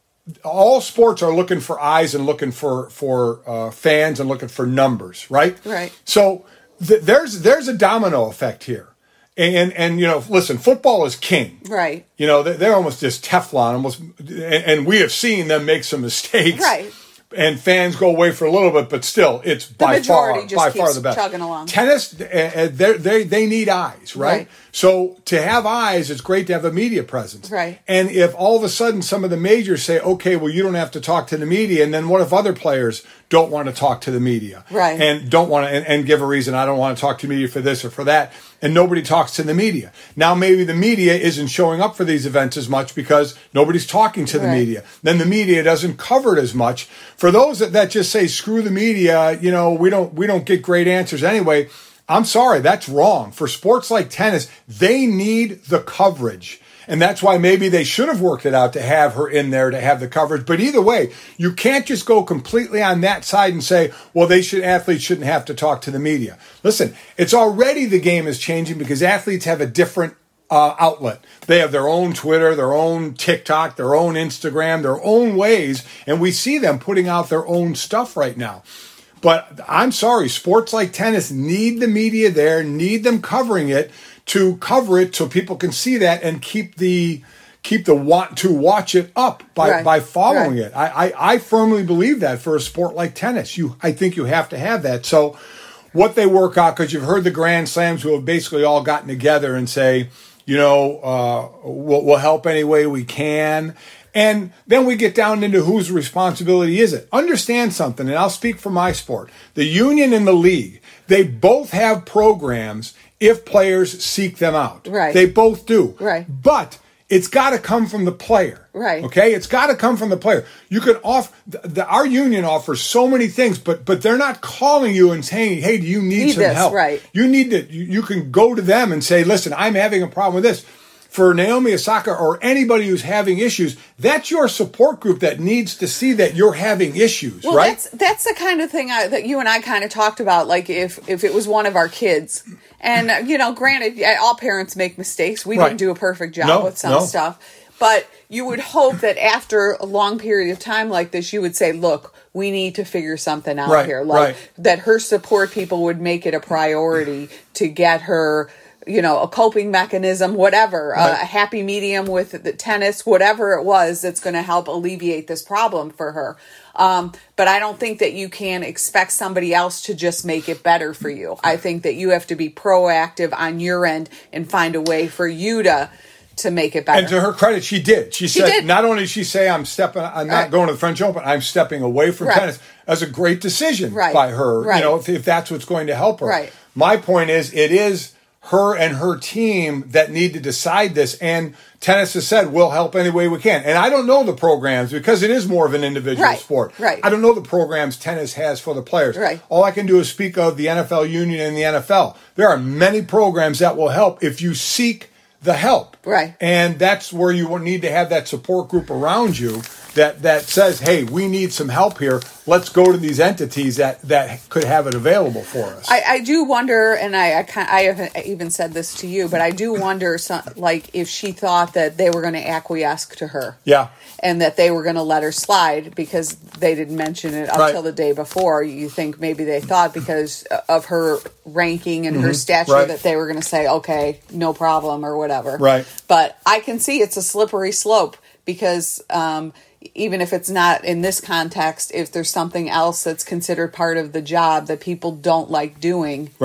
Speaker 2: All sports are looking for eyes and looking for for uh, fans and looking for numbers, right?
Speaker 3: Right.
Speaker 2: So th- there's there's a domino effect here. And, and, you know, listen, football is king.
Speaker 3: Right.
Speaker 2: You know, they're almost just Teflon, almost, and, and we have seen them make some mistakes.
Speaker 3: Right.
Speaker 2: And fans go away for a little bit, but still, it's
Speaker 3: The
Speaker 2: by far,
Speaker 3: majority just
Speaker 2: by
Speaker 3: keeps
Speaker 2: far the best.
Speaker 3: chugging along.
Speaker 2: Tennis, uh, they they they need eyes, right?
Speaker 3: Right.
Speaker 2: So to have eyes, it's great to have a media presence.
Speaker 3: Right.
Speaker 2: And if all of a sudden some of the majors say, okay, well, you don't have to talk to the media, and then what if other players don't want to talk to the media?
Speaker 3: Right.
Speaker 2: And don't want to, and, and give a reason, I don't want to talk to media for this or for that, and nobody talks to the media. Now maybe the media isn't showing up for these events as much because nobody's talking to the
Speaker 3: Right.
Speaker 2: media. Then the media doesn't cover it as much. For those that, that just say, screw the media, you know, we don't we don't get great answers anyway, I'm sorry, that's wrong. For sports like tennis, they need the coverage. And that's why maybe they should have worked it out to have her in there to have the coverage. But either way, you can't just go completely on that side and say, well, they should athletes shouldn't have to talk to the media. Listen, it's already the game is changing because athletes have a different uh, outlet. They have their own Twitter, their own TikTok, their own Instagram, their own ways. And we see them putting out their own stuff right now. But I'm sorry, sports like tennis need the media there, need them covering it to cover it so people can see that and keep the keep the want to watch it up by,
Speaker 3: Right.
Speaker 2: by following
Speaker 3: Right.
Speaker 2: it. I, I, I firmly believe that for a sport like tennis. You I think you have to have that. So what they work out, because you've heard the Grand Slams who have basically all gotten together and say, you know, uh, we'll, we'll help any way we can. And then we get down into whose responsibility is it. Understand something, and I'll speak for my sport. The union and the league, they both have programs if players seek them out.
Speaker 3: Right.
Speaker 2: They both do.
Speaker 3: Right.
Speaker 2: But it's got to come from the player.
Speaker 3: Right.
Speaker 2: Okay? It's got to come from the player. You can off the, the, our union offers so many things, but but they're not calling you and saying, "Hey, do you need,
Speaker 3: Need
Speaker 2: some
Speaker 3: this,"
Speaker 2: help?"
Speaker 3: right.
Speaker 2: You need to you, you can go to them and say, "Listen, I'm having a problem with this." For Naomi Osaka or anybody who's having issues, that's your support group that needs to see that you're having issues,
Speaker 3: well,
Speaker 2: right?
Speaker 3: that's that's the kind of thing I, that you and I kind of talked about. Like if if it was one of our kids, and uh, you know, granted, yeah, all parents make mistakes. We
Speaker 2: Right.
Speaker 3: didn't do a perfect job
Speaker 2: No,
Speaker 3: with some
Speaker 2: no.
Speaker 3: stuff, but you would hope that after a long period of time like this, you would say, "Look, we need to figure something out
Speaker 2: Right,
Speaker 3: here." Like
Speaker 2: right.
Speaker 3: that, her support people would make it a priority to get her, you know, a coping mechanism, whatever,
Speaker 2: Right.
Speaker 3: uh, a happy medium with the tennis, whatever it was that's going to help alleviate this problem for her. Um, but I don't think that you can expect somebody else to just make it better for you. I think that you have to be proactive on your end and find a way for you to to make it better.
Speaker 2: And to her credit, she did. She,
Speaker 3: She
Speaker 2: said,
Speaker 3: did.
Speaker 2: not only did she say, I'm stepping, I'm not
Speaker 3: Right.
Speaker 2: going to the French Open, I'm stepping away from
Speaker 3: Right.
Speaker 2: tennis. That's a great decision
Speaker 3: Right.
Speaker 2: by her,
Speaker 3: Right.
Speaker 2: you know, if, if that's what's going to help her.
Speaker 3: Right.
Speaker 2: My point is, it is her and her team that need to decide this. And tennis has said, we'll help any way we can. And I don't know the programs because it is more of an individual
Speaker 3: Right.
Speaker 2: sport.
Speaker 3: Right.
Speaker 2: I don't know the programs tennis has for the players.
Speaker 3: Right.
Speaker 2: All I can do is speak of the N F L union and the N F L. There are many programs that will help if you seek the help.
Speaker 3: Right.
Speaker 2: And that's where you will need to have that support group around you that, that says, hey, we need some help here. Let's go to these entities that, that could have it available for us.
Speaker 3: I, I do wonder, and I I, kind I haven't even said this to you, but I do wonder, some, like, if she thought that they were going to acquiesce to her.
Speaker 2: yeah.
Speaker 3: And that they were going to let her slide because they didn't mention it up
Speaker 2: Right.
Speaker 3: till the day before. You think maybe they thought because of her ranking and her stature
Speaker 2: Right.
Speaker 3: that they were going to say, okay, no problem or whatever.
Speaker 2: Right.
Speaker 3: But I can see it's a slippery slope because um, even if it's not in this context, if there's something else that's considered part of the job that people don't like doing,
Speaker 2: Right.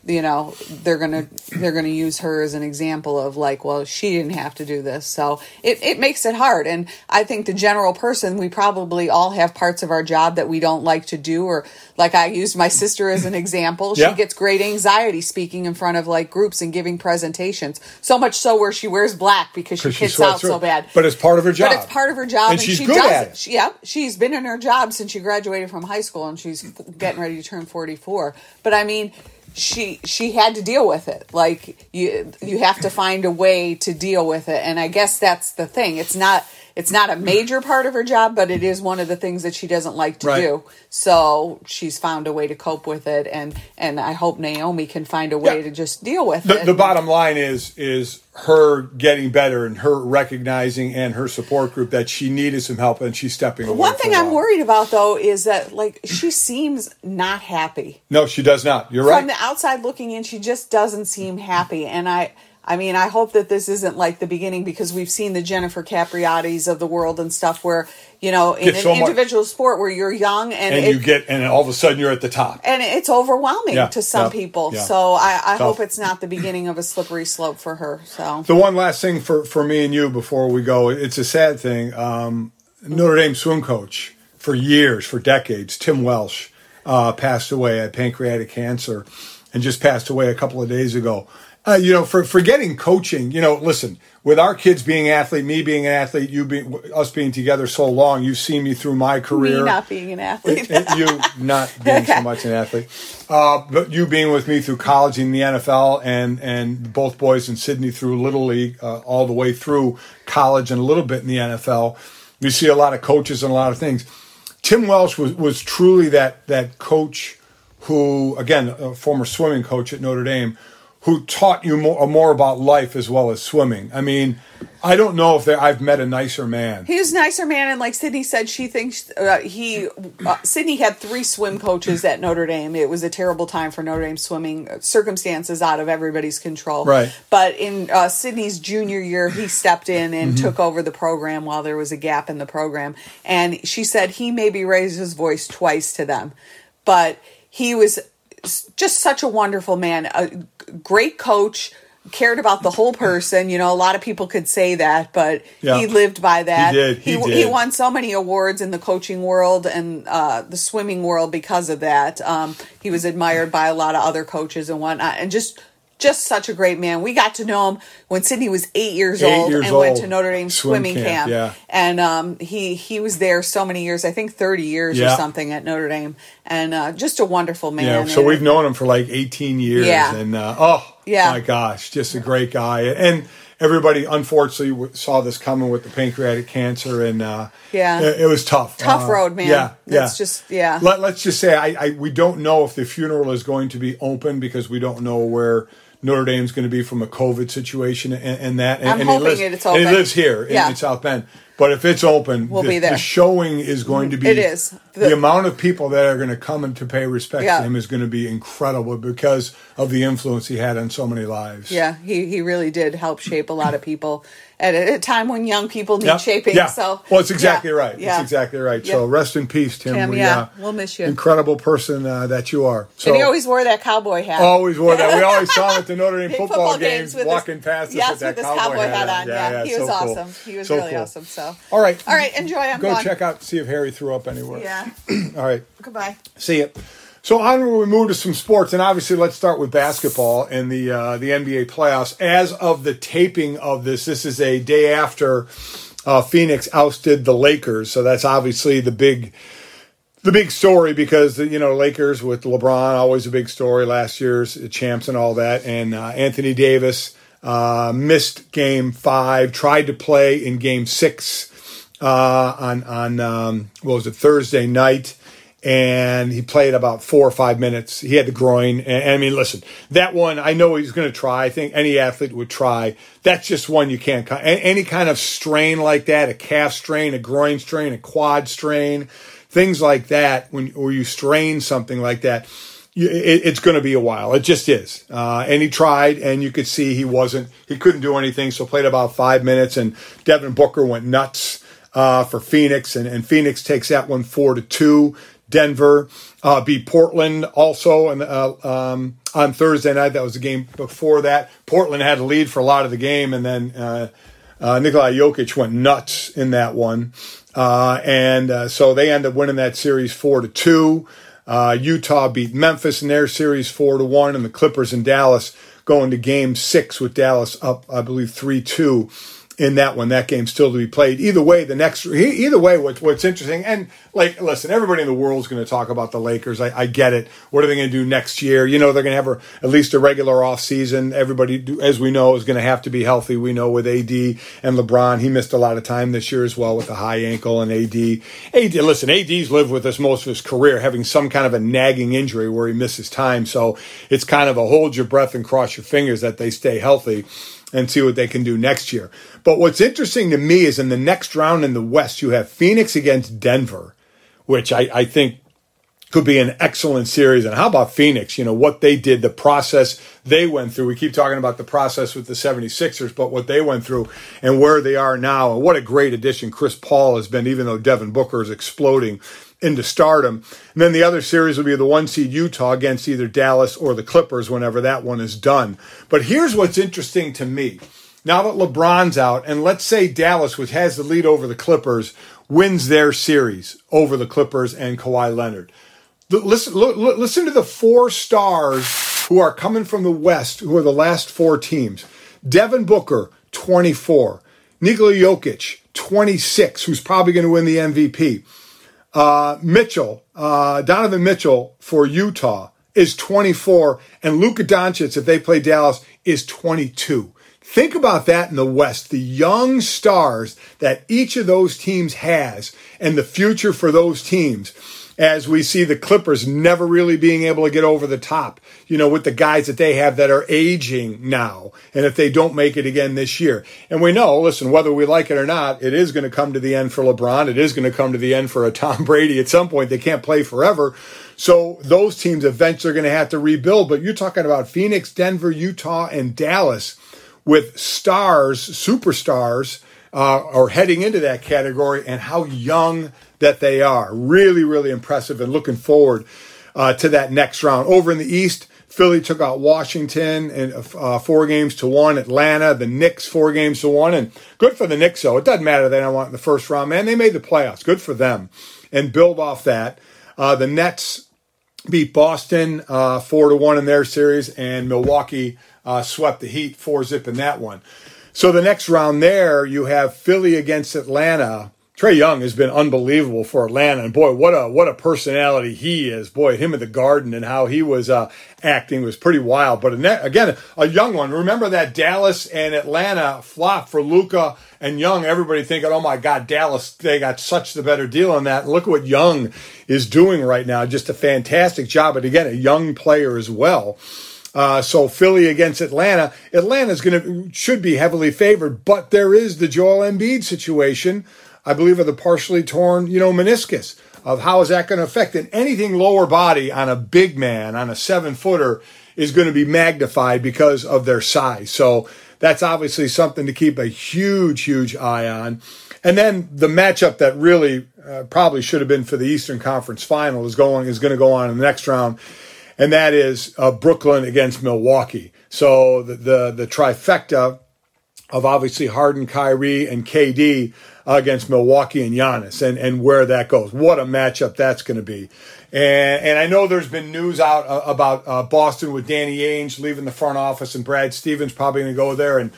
Speaker 3: you know, they're gonna they're gonna use her as an example of like, well, she didn't have to do this, so it it makes it hard. And I think the general person, we probably all have parts of our job that we don't like to do, or like I used my sister as an example. She
Speaker 2: yeah.
Speaker 3: gets great anxiety speaking in front of like groups and giving presentations. So much so where she wears black because she kicks out so bad.
Speaker 2: But it's part of her job.
Speaker 3: But it's part of her job,
Speaker 2: and,
Speaker 3: and
Speaker 2: she's
Speaker 3: she
Speaker 2: good
Speaker 3: does
Speaker 2: at it.
Speaker 3: She, yeah, she's been in her job since she graduated from high school, and she's getting ready to turn forty-four. But I mean, she she had to deal with it. Like you you have to find a way to deal with it, and I guess that's the thing. It's not it's not a major part of her job, but it is one of the things that she doesn't like to
Speaker 2: right.
Speaker 3: do. So she's found a way to cope with it, and and I hope Naomi can find a way
Speaker 2: yeah.
Speaker 3: to just deal with
Speaker 2: the,
Speaker 3: it.
Speaker 2: The bottom line is is her getting better and her recognizing and her support group that she needed some help, and she's stepping away.
Speaker 3: One thing
Speaker 2: for a
Speaker 3: I'm
Speaker 2: while.
Speaker 3: worried about though is that like she seems not happy.
Speaker 2: No, she does not. You're right.
Speaker 3: From the outside looking in, she just doesn't seem happy. And I, I mean, I hope that this isn't like the beginning, because we've seen the Jennifer Capriati's of the world and stuff where, you know, in
Speaker 2: Get
Speaker 3: an
Speaker 2: so much-
Speaker 3: individual sport where you're young and,
Speaker 2: and
Speaker 3: it,
Speaker 2: you get, and all of a sudden you're at the top.
Speaker 3: and it's overwhelming
Speaker 2: Yeah,
Speaker 3: to some
Speaker 2: yeah,
Speaker 3: people.
Speaker 2: yeah.
Speaker 3: So I, I
Speaker 2: Tough.
Speaker 3: hope it's not the beginning of a slippery slope for her. So
Speaker 2: The one last thing for, for me and you before we go, it's a sad thing. Um, Notre Dame swim coach for years, for decades, Tim Welsh, uh, passed away at pancreatic cancer and just passed away a couple of days ago. Uh, you know, for forgetting coaching, you know, listen, with our kids being athlete, me being an athlete, you being, us being together so long, you've seen me through my career.
Speaker 3: me not being an athlete.
Speaker 2: you not being so much an athlete, uh, but you being with me through college and the N F L, and and both boys in Sydney through Little League, uh, all the way through college and a little bit in the N F L. You see a lot of coaches and a lot of things. Tim Welsh was, was truly that that coach who, again, a former swimming coach at Notre Dame, who taught you more, more about life as well as swimming. I mean, I don't know if there, I've met a nicer man.
Speaker 3: He was a nicer man, and like Sydney said, she thinks uh, he uh, Sydney had three swim coaches at Notre Dame. It was a terrible time for Notre Dame swimming, circumstances out of everybody's control.
Speaker 2: Right.
Speaker 3: But in uh, Sydney's junior year, he stepped in and mm-hmm. took over the program while there was a gap in the program. And she said he maybe raised his voice twice to them, but he was just such a wonderful man, a great coach, cared about the whole person. You know, a lot of people could say that, but
Speaker 2: yeah.
Speaker 3: he lived by that.
Speaker 2: He did. He,
Speaker 3: he,
Speaker 2: did.
Speaker 3: he won so many awards in the coaching world and uh, the swimming world because of that. Um, he was admired by a lot of other coaches and whatnot, and just just such a great man. We got to know him when Sydney was eight years
Speaker 2: eight
Speaker 3: old
Speaker 2: years
Speaker 3: and
Speaker 2: old.
Speaker 3: went to Notre Dame
Speaker 2: Swim
Speaker 3: swimming
Speaker 2: camp,
Speaker 3: camp.
Speaker 2: yeah.
Speaker 3: And um, he he was there so many years, I think thirty years
Speaker 2: yeah.
Speaker 3: or something at Notre Dame. And uh, just a wonderful man.
Speaker 2: Yeah, so
Speaker 3: and,
Speaker 2: we've known him for like eighteen years.
Speaker 3: Yeah.
Speaker 2: And, uh, oh,
Speaker 3: yeah.
Speaker 2: my gosh, just a great guy. And everybody, unfortunately, saw this coming with the pancreatic cancer. And uh,
Speaker 3: yeah.
Speaker 2: it, it was tough.
Speaker 3: Tough
Speaker 2: uh,
Speaker 3: road, man.
Speaker 2: Yeah,
Speaker 3: That's
Speaker 2: yeah.
Speaker 3: just, yeah.
Speaker 2: Let, let's just say I, I we don't know if the funeral is going to be open because we don't know where Notre Dame's going to be from a COVID situation and, and that. And,
Speaker 3: I'm
Speaker 2: and
Speaker 3: hoping
Speaker 2: he lives,
Speaker 3: it's open.
Speaker 2: And he lives here
Speaker 3: yeah.
Speaker 2: in, in South Bend. But if it's open,
Speaker 3: we'll
Speaker 2: the,
Speaker 3: be there.
Speaker 2: the showing is going to be...
Speaker 3: It is.
Speaker 2: The,
Speaker 3: The,
Speaker 2: the amount of people that are going to come and to pay respect
Speaker 3: yeah.
Speaker 2: to him is going to be incredible because of the influence he had on so many lives.
Speaker 3: Yeah, he, he really did help shape a lot of people at a, a time when young people need
Speaker 2: Yep.
Speaker 3: shaping.
Speaker 2: Yeah.
Speaker 3: So,
Speaker 2: well, it's exactly
Speaker 3: yeah.
Speaker 2: right.
Speaker 3: Yeah.
Speaker 2: It's exactly right.
Speaker 3: Yeah.
Speaker 2: So rest in peace, Tim.
Speaker 3: Tim,
Speaker 2: we,
Speaker 3: yeah,
Speaker 2: uh,
Speaker 3: we'll miss you.
Speaker 2: Incredible person uh, that you are. So
Speaker 3: and he always wore that cowboy hat.
Speaker 2: Always wore that. We always saw him at the Notre Dame
Speaker 3: Big
Speaker 2: football,
Speaker 3: football
Speaker 2: games,
Speaker 3: games with
Speaker 2: walking
Speaker 3: his,
Speaker 2: past us
Speaker 3: yes,
Speaker 2: with that
Speaker 3: with his
Speaker 2: cowboy,
Speaker 3: cowboy hat on.
Speaker 2: on.
Speaker 3: Yeah,
Speaker 2: yeah,
Speaker 3: he
Speaker 2: so
Speaker 3: was
Speaker 2: cool.
Speaker 3: awesome. He was
Speaker 2: so
Speaker 3: really
Speaker 2: cool.
Speaker 3: awesome. So,
Speaker 2: all right,
Speaker 3: all right, enjoy. I'm
Speaker 2: Go
Speaker 3: gone.
Speaker 2: check out, see if Harry threw up anywhere.
Speaker 3: Yeah.
Speaker 2: All right.
Speaker 3: Goodbye.
Speaker 2: See ya. So onward we move to some sports, and obviously let's start with basketball and the uh, the N B A playoffs. As of the taping of this, this is a day after uh, Phoenix ousted the Lakers, so that's obviously the big the big story because you know Lakers with LeBron, always a big story. Last year's champs and all that, and uh, Anthony Davis uh, missed Game Five, tried to play in Game Six uh, on on um, what was it Thursday night. And he played about four or five minutes. He had the groin. And, I mean, listen, that one, I know he's going to try. I think any athlete would try. That's just one you can't. Any kind of strain like that, a calf strain, a groin strain, a quad strain, things like that, when or you strain something like that, you, it, it's going to be a while. It just is. Uh, and he tried, and you could see he wasn't, he couldn't do anything. So played about five minutes, and Devin Booker went nuts. Uh, for Phoenix, and, and Phoenix takes that one four to two. Denver uh, beat Portland also and uh, um, on Thursday night. That was the game before that. Portland had a lead for a lot of the game, and then uh, uh, Nikola Jokic went nuts in that one. Uh, and uh, so they ended up winning that series four to two. Uh, Utah beat Memphis in their series four to one, and the Clippers in Dallas going to game six with Dallas up, I believe, three two in that one. That game's still to be played. Either way, the next, either way, what, what's interesting, and like, listen, everybody in the world is going to talk about the Lakers. I, I get it. What are they going to do next year? You know, they're going to have a, at least a regular off season. Everybody, as we know, is going to have to be healthy. We know with A D and LeBron, he missed a lot of time this year as well with the high ankle, and A D. A D, listen, A D's lived with us most of his career, having some kind of a nagging injury where he misses time. So it's kind of a hold your breath and cross your fingers that they stay healthy and see what they can do next year. But what's interesting to me is in the next round in the West, you have Phoenix against Denver, which I, I think could be an excellent series. And how about Phoenix? You know, what they did, the process they went through. We keep talking about the process with the seventy-sixers, but what they went through and where they are now. And what a great addition Chris Paul has been, even though Devin Booker is exploding into stardom. And then the other series will be the one seed Utah against either Dallas or the Clippers whenever that one is done. But here's what's interesting to me. Now that LeBron's out, and let's say Dallas, which has the lead over the Clippers, wins their series over the Clippers and Kawhi Leonard. Listen, listen to the four stars who are coming from the West, who are the last four teams. Devin Booker, twenty-four. Nikola Jokic, twenty-six, who's probably going to win the M V P. Uh, Mitchell, uh, Donovan Mitchell for Utah is twenty-four, and Luka Doncic, if they play Dallas, is twenty-two. Think about that in the West, the young stars that each of those teams has and the future for those teams, as we see the Clippers never really being able to get over the top, you know, with the guys that they have that are aging now, and if they don't make it again this year. And we know, listen, whether we like it or not, it is going to come to the end for LeBron. It is going to come to the end for a Tom Brady at some point. They can't play forever. So those teams eventually are going to have to rebuild. But you're talking about Phoenix, Denver, Utah, and Dallas with stars, superstars, uh, are heading into that category, and how young that they are. Really, really impressive, and looking forward uh, to that next round. Over in the East, Philly took out Washington and uh, four games to one. Atlanta, the Knicks, four games to one. And good for the Knicks, though. It doesn't matter they don't want in the first round, man. They made the playoffs. Good for them. And build off that. Uh, the Nets beat Boston uh, four to one in their series, and Milwaukee uh, swept the Heat four zip in that one. So the next round there, you have Philly against Atlanta. Trae Young has been unbelievable for Atlanta, and boy, what a what a personality he is. Boy, him at the Garden and how he was uh, acting was pretty wild. But again, a young one. Remember that Dallas and Atlanta flop for Luka and Young. Everybody thinking, oh my God, Dallas, they got such the better deal on that. And look at what Young is doing right now. Just a fantastic job. But again, a young player as well. Uh, so Philly against Atlanta. Atlanta's going to should be heavily favored, but there is the Joel Embiid situation, I believe, of the partially torn, you know, meniscus. Of how is that going to affect it? Anything lower body on a big man, on a seven footer, is going to be magnified because of their size. So that's obviously something to keep a huge, huge eye on. And then the matchup that really uh, probably should have been for the Eastern Conference Final is going is going to go on in the next round. And that is uh, Brooklyn against Milwaukee. So the, the the trifecta of obviously Harden, Kyrie, and K D against Milwaukee and Giannis, and, and where that goes. What a matchup that's going to be. And and I know there's been news out uh, about uh, Boston with Danny Ainge leaving the front office, and Brad Stevens probably going to go there. And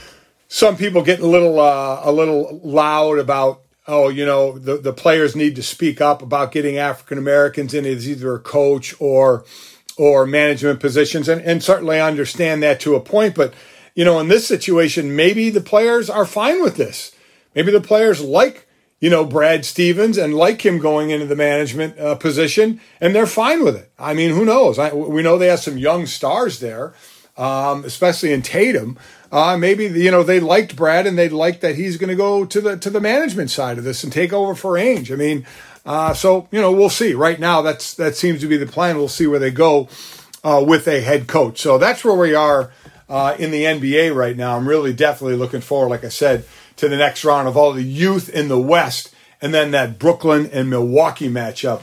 Speaker 2: some people getting a little uh, a little loud about, oh, you know, the, the players need to speak up about getting African Americans in as either a coach or or management positions. And, and certainly I understand that to a point. But, you know, in this situation, maybe the players are fine with this. Maybe the players like, you know, Brad Stevens and like him going into the management uh, position, and they're fine with it. I mean, who knows? I, we know they have some young stars there, um, especially in Tatum. Uh, maybe, you know, they liked Brad, and they liked that he's going to go to the to the management side of this and take over for Ainge. I mean, uh, so, you know, we'll see. Right now, that's that seems to be the plan. We'll see where they go uh, with a head coach. So that's where we are uh, in the N B A right now. I'm really definitely looking forward, like I said, to the next round of all the youth in the West, and then that Brooklyn and Milwaukee matchup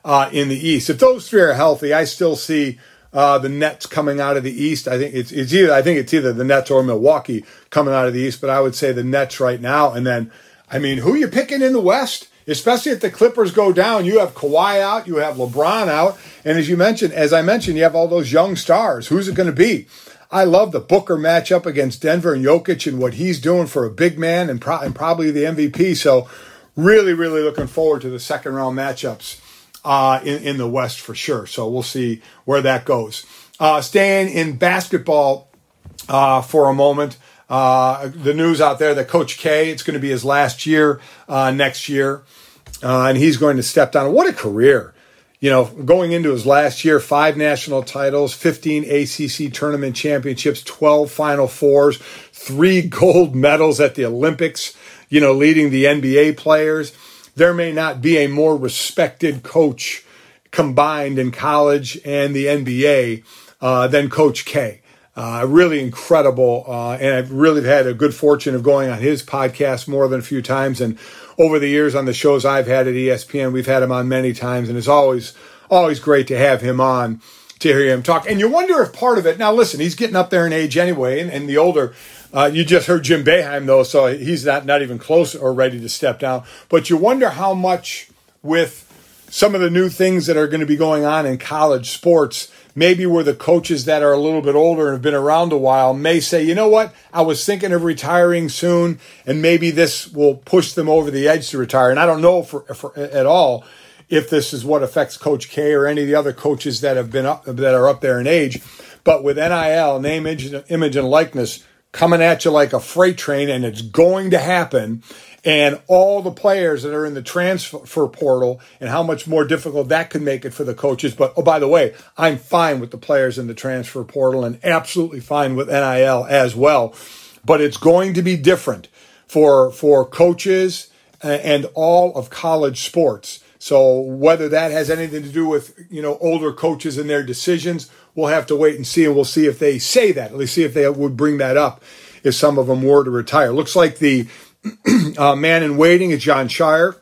Speaker 2: uh, in the East. If those three are healthy, I still see uh, the Nets coming out of the East. I think it's, it's either I think it's either the Nets or Milwaukee coming out of the East, but I would say the Nets right now. And then, I mean, who are you picking in the West? Especially if the Clippers go down, you have Kawhi out, you have LeBron out, and as you mentioned, as I mentioned, you have all those young stars. Who's it going to be? I love the Booker matchup against Denver and Jokic and what he's doing for a big man and, pro- and probably the M V P. So really, really looking forward to the second round matchups uh, in, in the West for sure. So we'll see where that goes. Uh, staying in basketball uh, for a moment. Uh, the news out there that Coach K, it's going to be his last year uh, next year, uh, and he's going to step down. What a career. You know, going into his last year, five national titles, fifteen A C C tournament championships, twelve Final Fours, three gold medals at the Olympics, you know, leading the N B A players. There may not be a more respected coach combined in college and the N B A uh, than Coach K. Uh, really incredible, uh, and I've really had a good fortune of going on his podcast more than a few times. And over the years on the shows I've had at E S P N, we've had him on many times, and it's always always great to have him on to hear him talk. And you wonder if part of it, now listen, he's getting up there in age anyway, and, and the older, uh, you just heard Jim Boeheim though, so he's not, not even close or ready to step down. But you wonder how much with some of the new things that are going to be going on in college sports, maybe where the coaches that are a little bit older and have been around a while may say, you know what, I was thinking of retiring soon, and maybe this will push them over the edge to retire. And I don't know for, for at all if this is what affects Coach K or any of the other coaches that have been up, that are up there in age. But with N I L, name, image, image and likeness, coming at you like a freight train, and it's going to happen. And all the players that are in the transfer portal and how much more difficult that could make it for the coaches. But, oh, by the way, I'm fine with the players in the transfer portal and absolutely fine with N I L as well. But it's going to be different for, for coaches and all of college sports. So whether that has anything to do with, you know, older coaches and their decisions, we'll have to wait and see. And we'll see if they say that, at least see if they would bring that up if some of them were to retire. Looks like the Uh, man in waiting is Jon Scheyer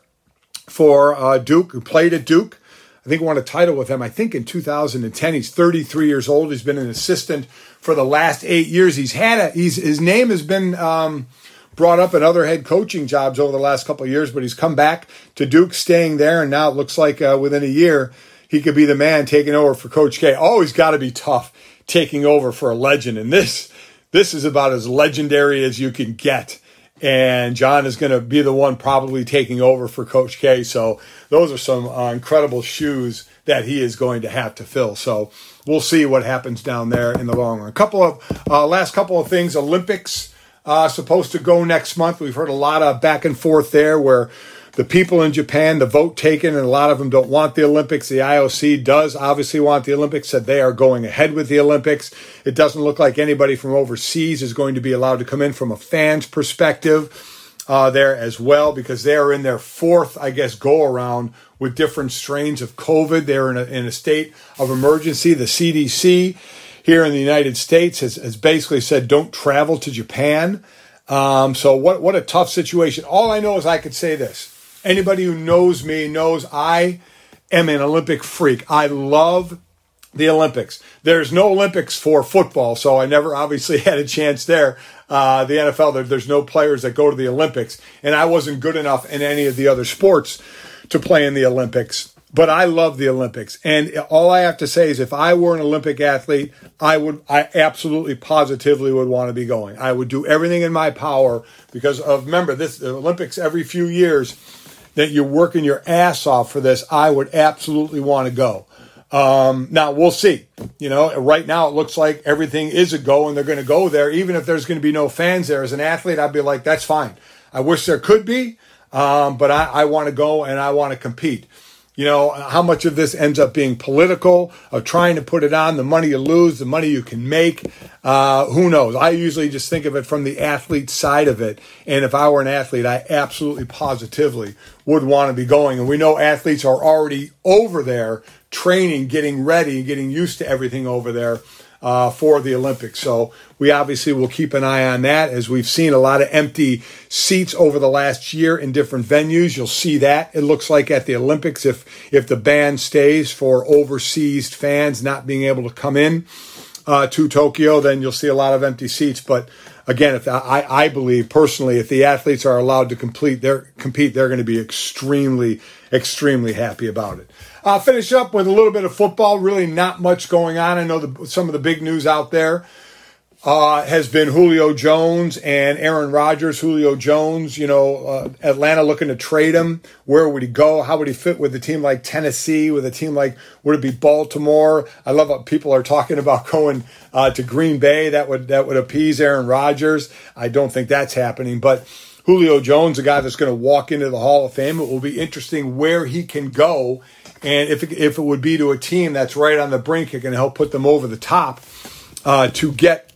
Speaker 2: for uh, Duke, who played at Duke. I think won a title with him, I think, in two thousand ten. He's thirty-three years old. He's been an assistant for the last eight years. He's had a, he's, his name has been um, brought up in other head coaching jobs over the last couple of years, but he's come back to Duke, staying there, and now it looks like uh, within a year he could be the man taking over for Coach K. Always got to be tough taking over for a legend, and this this is about as legendary as you can get. And John is going to be the one probably taking over for Coach K. So those are some uh, incredible shoes that he is going to have to fill. So we'll see what happens down there in the long run. A couple of uh, last couple of things. Olympics uh, supposed to go next month. We've heard a lot of back and forth there where the people in Japan, the vote taken, and a lot of them don't want the Olympics. The I O C does obviously want the Olympics, said they are going ahead with the Olympics. It doesn't look like anybody from overseas is going to be allowed to come in from a fan's perspective uh, there as well, because they are in their fourth, I guess, go-around with different strains of COVID. They're in a, in a state of emergency. The C D C here in the United States has, has basically said don't travel to Japan. Um, so what, what a tough situation. All I know is I could say this. Anybody who knows me knows I am an Olympic freak. I love the Olympics. There's no Olympics for football, so I never obviously had a chance there. Uh, the N F L, there, there's no players that go to the Olympics, and I wasn't good enough in any of the other sports to play in the Olympics. But I love the Olympics, and all I have to say is if I were an Olympic athlete, I would, I absolutely positively would want to be going. I would do everything in my power because of, remember, this the Olympics every few years, that you're working your ass off for this. I would absolutely want to go. Um, now, we'll see. You know, right now it looks like everything is a go and they're going to go there. Even if there's going to be no fans there, as an athlete, I'd be like, that's fine. I wish there could be, um, but I, I want to go and I want to compete. You know, how much of this ends up being political, of trying to put it on, the money you lose, the money you can make, uh, who knows? I usually just think of it from the athlete side of it. And if I were an athlete, I absolutely positively would want to be going. And we know athletes are already over there training, getting ready, getting used to everything over there. uh, for the Olympics. So we obviously will keep an eye on that, as we've seen a lot of empty seats over the last year in different venues. You'll see that, it looks like, at the Olympics, if if the ban stays for overseas fans not being able to come in uh, to Tokyo, then you'll see a lot of empty seats. But again, if the, I, I believe personally, if the athletes are allowed to complete their compete, they're going to be extremely, extremely happy about it. I'll finish up with a little bit of football. Really not much going on. I know the, some of the big news out there uh, has been Julio Jones and Aaron Rodgers. Julio Jones, you know, uh, Atlanta looking to trade him. Where would he go? How would he fit with a team like Tennessee, with a team like, would it be Baltimore? I love what people are talking about going uh, to Green Bay. That would, that would appease Aaron Rodgers. I don't think that's happening, but Julio Jones, a guy that's going to walk into the Hall of Fame. It will be interesting where he can go. And if it, if it would be to a team that's right on the brink, it can help put them over the top uh, to get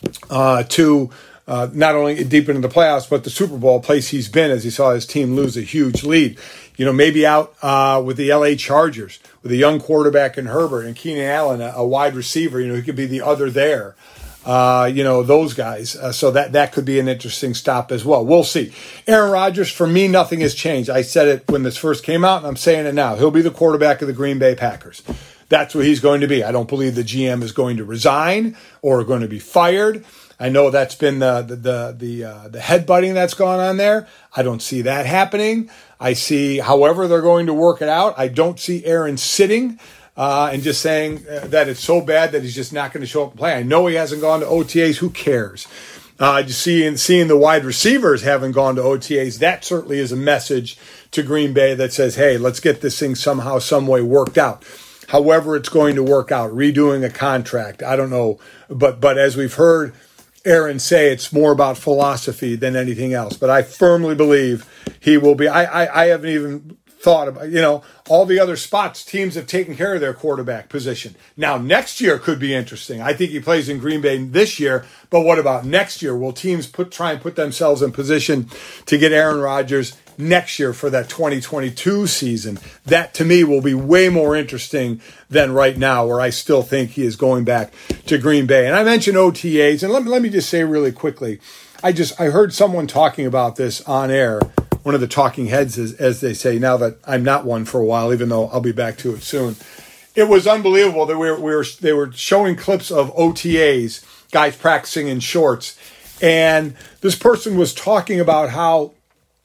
Speaker 2: uh, to uh, not only deep into the playoffs, but the Super Bowl, place he's been, as he saw his team lose a huge lead. You know, maybe out uh, with the L A Chargers, with a young quarterback in Herbert and Keenan Allen, a, a wide receiver. You know, he could be the other there. Uh, you know, those guys. Uh, so that, that could be an interesting stop as well. We'll see. Aaron Rodgers, for me, nothing has changed. I said it when this first came out, and I'm saying it now. He'll be the quarterback of the Green Bay Packers. That's what he's going to be. I don't believe the G M is going to resign or going to be fired. I know that's been the the the the, uh, the headbutting that's gone on there. I don't see that happening. I see, however they're going to work it out. I don't see Aaron sitting Uh, and just saying uh, that it's so bad that he's just not going to show up and play. I know he hasn't gone to O T As. Who cares? Uh, just seeing, seeing the wide receivers haven't gone to O T As, that certainly is a message to Green Bay that says, hey, let's get this thing somehow, some way worked out. However it's going to work out, redoing a contract, I don't know. But, but as we've heard Aaron say, it's more about philosophy than anything else. But I firmly believe he will be. I, I, I haven't even thought about, you know, all the other spots teams have taken care of their quarterback position. Now, next year could be interesting. I think he plays in Green Bay this year, but what about next year? Will teams put try and put themselves in position to get Aaron Rodgers next year for that twenty twenty-two season? That, to me, will be way more interesting than right now, where I still think he is going back to Green Bay. And I mentioned O T As, and let me, let me just say really quickly, I just I heard someone talking about this on air, one of the talking heads, as, as they say, now that I'm not one for a while, even though I'll be back to it soon. It was unbelievable that we were, we were they were showing clips of O T As, guys practicing in shorts, and this person was talking about how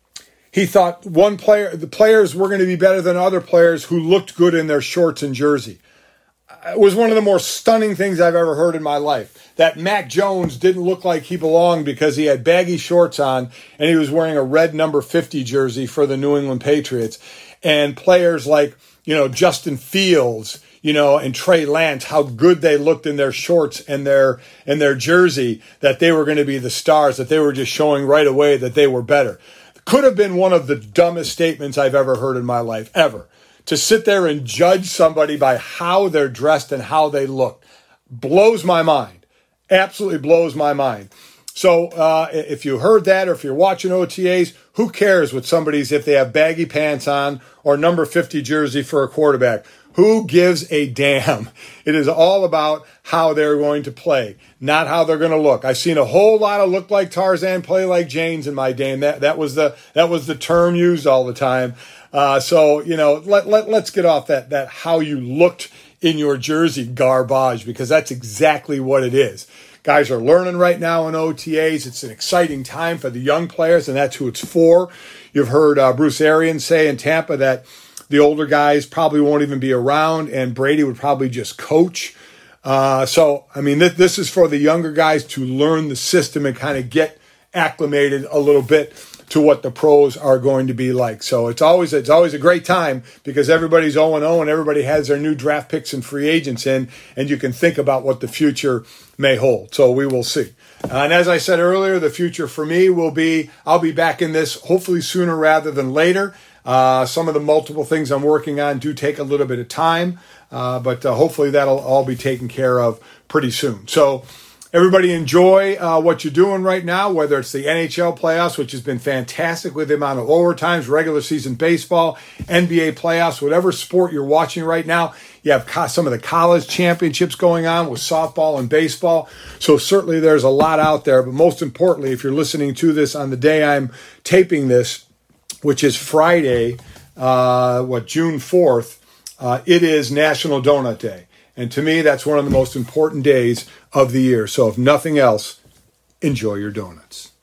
Speaker 2: he thought one player, the players were going to be better than other players who looked good in their shorts and jersey. It was one of the more stunning things I've ever heard in my life. That Mac Jones didn't look like he belonged because he had baggy shorts on and he was wearing a red number fifty jersey for the New England Patriots. And players like, you know, Justin Fields, you know, and Trey Lance, how good they looked in their shorts and their and their jersey, that they were going to be the stars, that they were just showing right away that they were better. Could have been one of the dumbest statements I've ever heard in my life, ever. To sit there and judge somebody by how they're dressed and how they look blows my mind. Absolutely blows my mind. So uh, if you heard that, or if you're watching O T As, who cares what somebody's, if they have baggy pants on or number fifty jersey for a quarterback? Who gives a damn? It is all about how they're going to play, not how they're going to look. I've seen a whole lot of look like Tarzan, play like Janes in my day, and that, that was the that was the term used all the time. Uh, so, you know, let, let, let's get off that, that how you looked in your jersey garbage, because that's exactly what it is. Guys are learning right now in O T As. It's an exciting time for the young players, and that's who it's for. You've heard uh, Bruce Arians say in Tampa that the older guys probably won't even be around, and Brady would probably just coach. Uh, so, I mean, th- this is for the younger guys to learn the system and kind of get acclimated a little bit to what the pros are going to be like. So it's always it's always a great time, because everybody's oh and oh and everybody has their new draft picks and free agents in, and you can think about what the future may hold. So we will see. Uh, and as I said earlier, the future for me will be, I'll be back in this hopefully sooner rather than later. Uh, some of the multiple things I'm working on do take a little bit of time, uh, but uh, hopefully that'll all be taken care of pretty soon. So Everybody enjoy uh, what you're doing right now, whether it's the N H L playoffs, which has been fantastic with the amount of overtimes, regular season baseball, N B A playoffs, whatever sport you're watching right now. You have co- some of the college championships going on with softball and baseball. So certainly there's a lot out there. But most importantly, if you're listening to this on the day I'm taping this, which is Friday, uh, what, June fourth, uh, it is National Donut Day. And to me, that's one of the most important days of the year. So if nothing else, enjoy your donuts.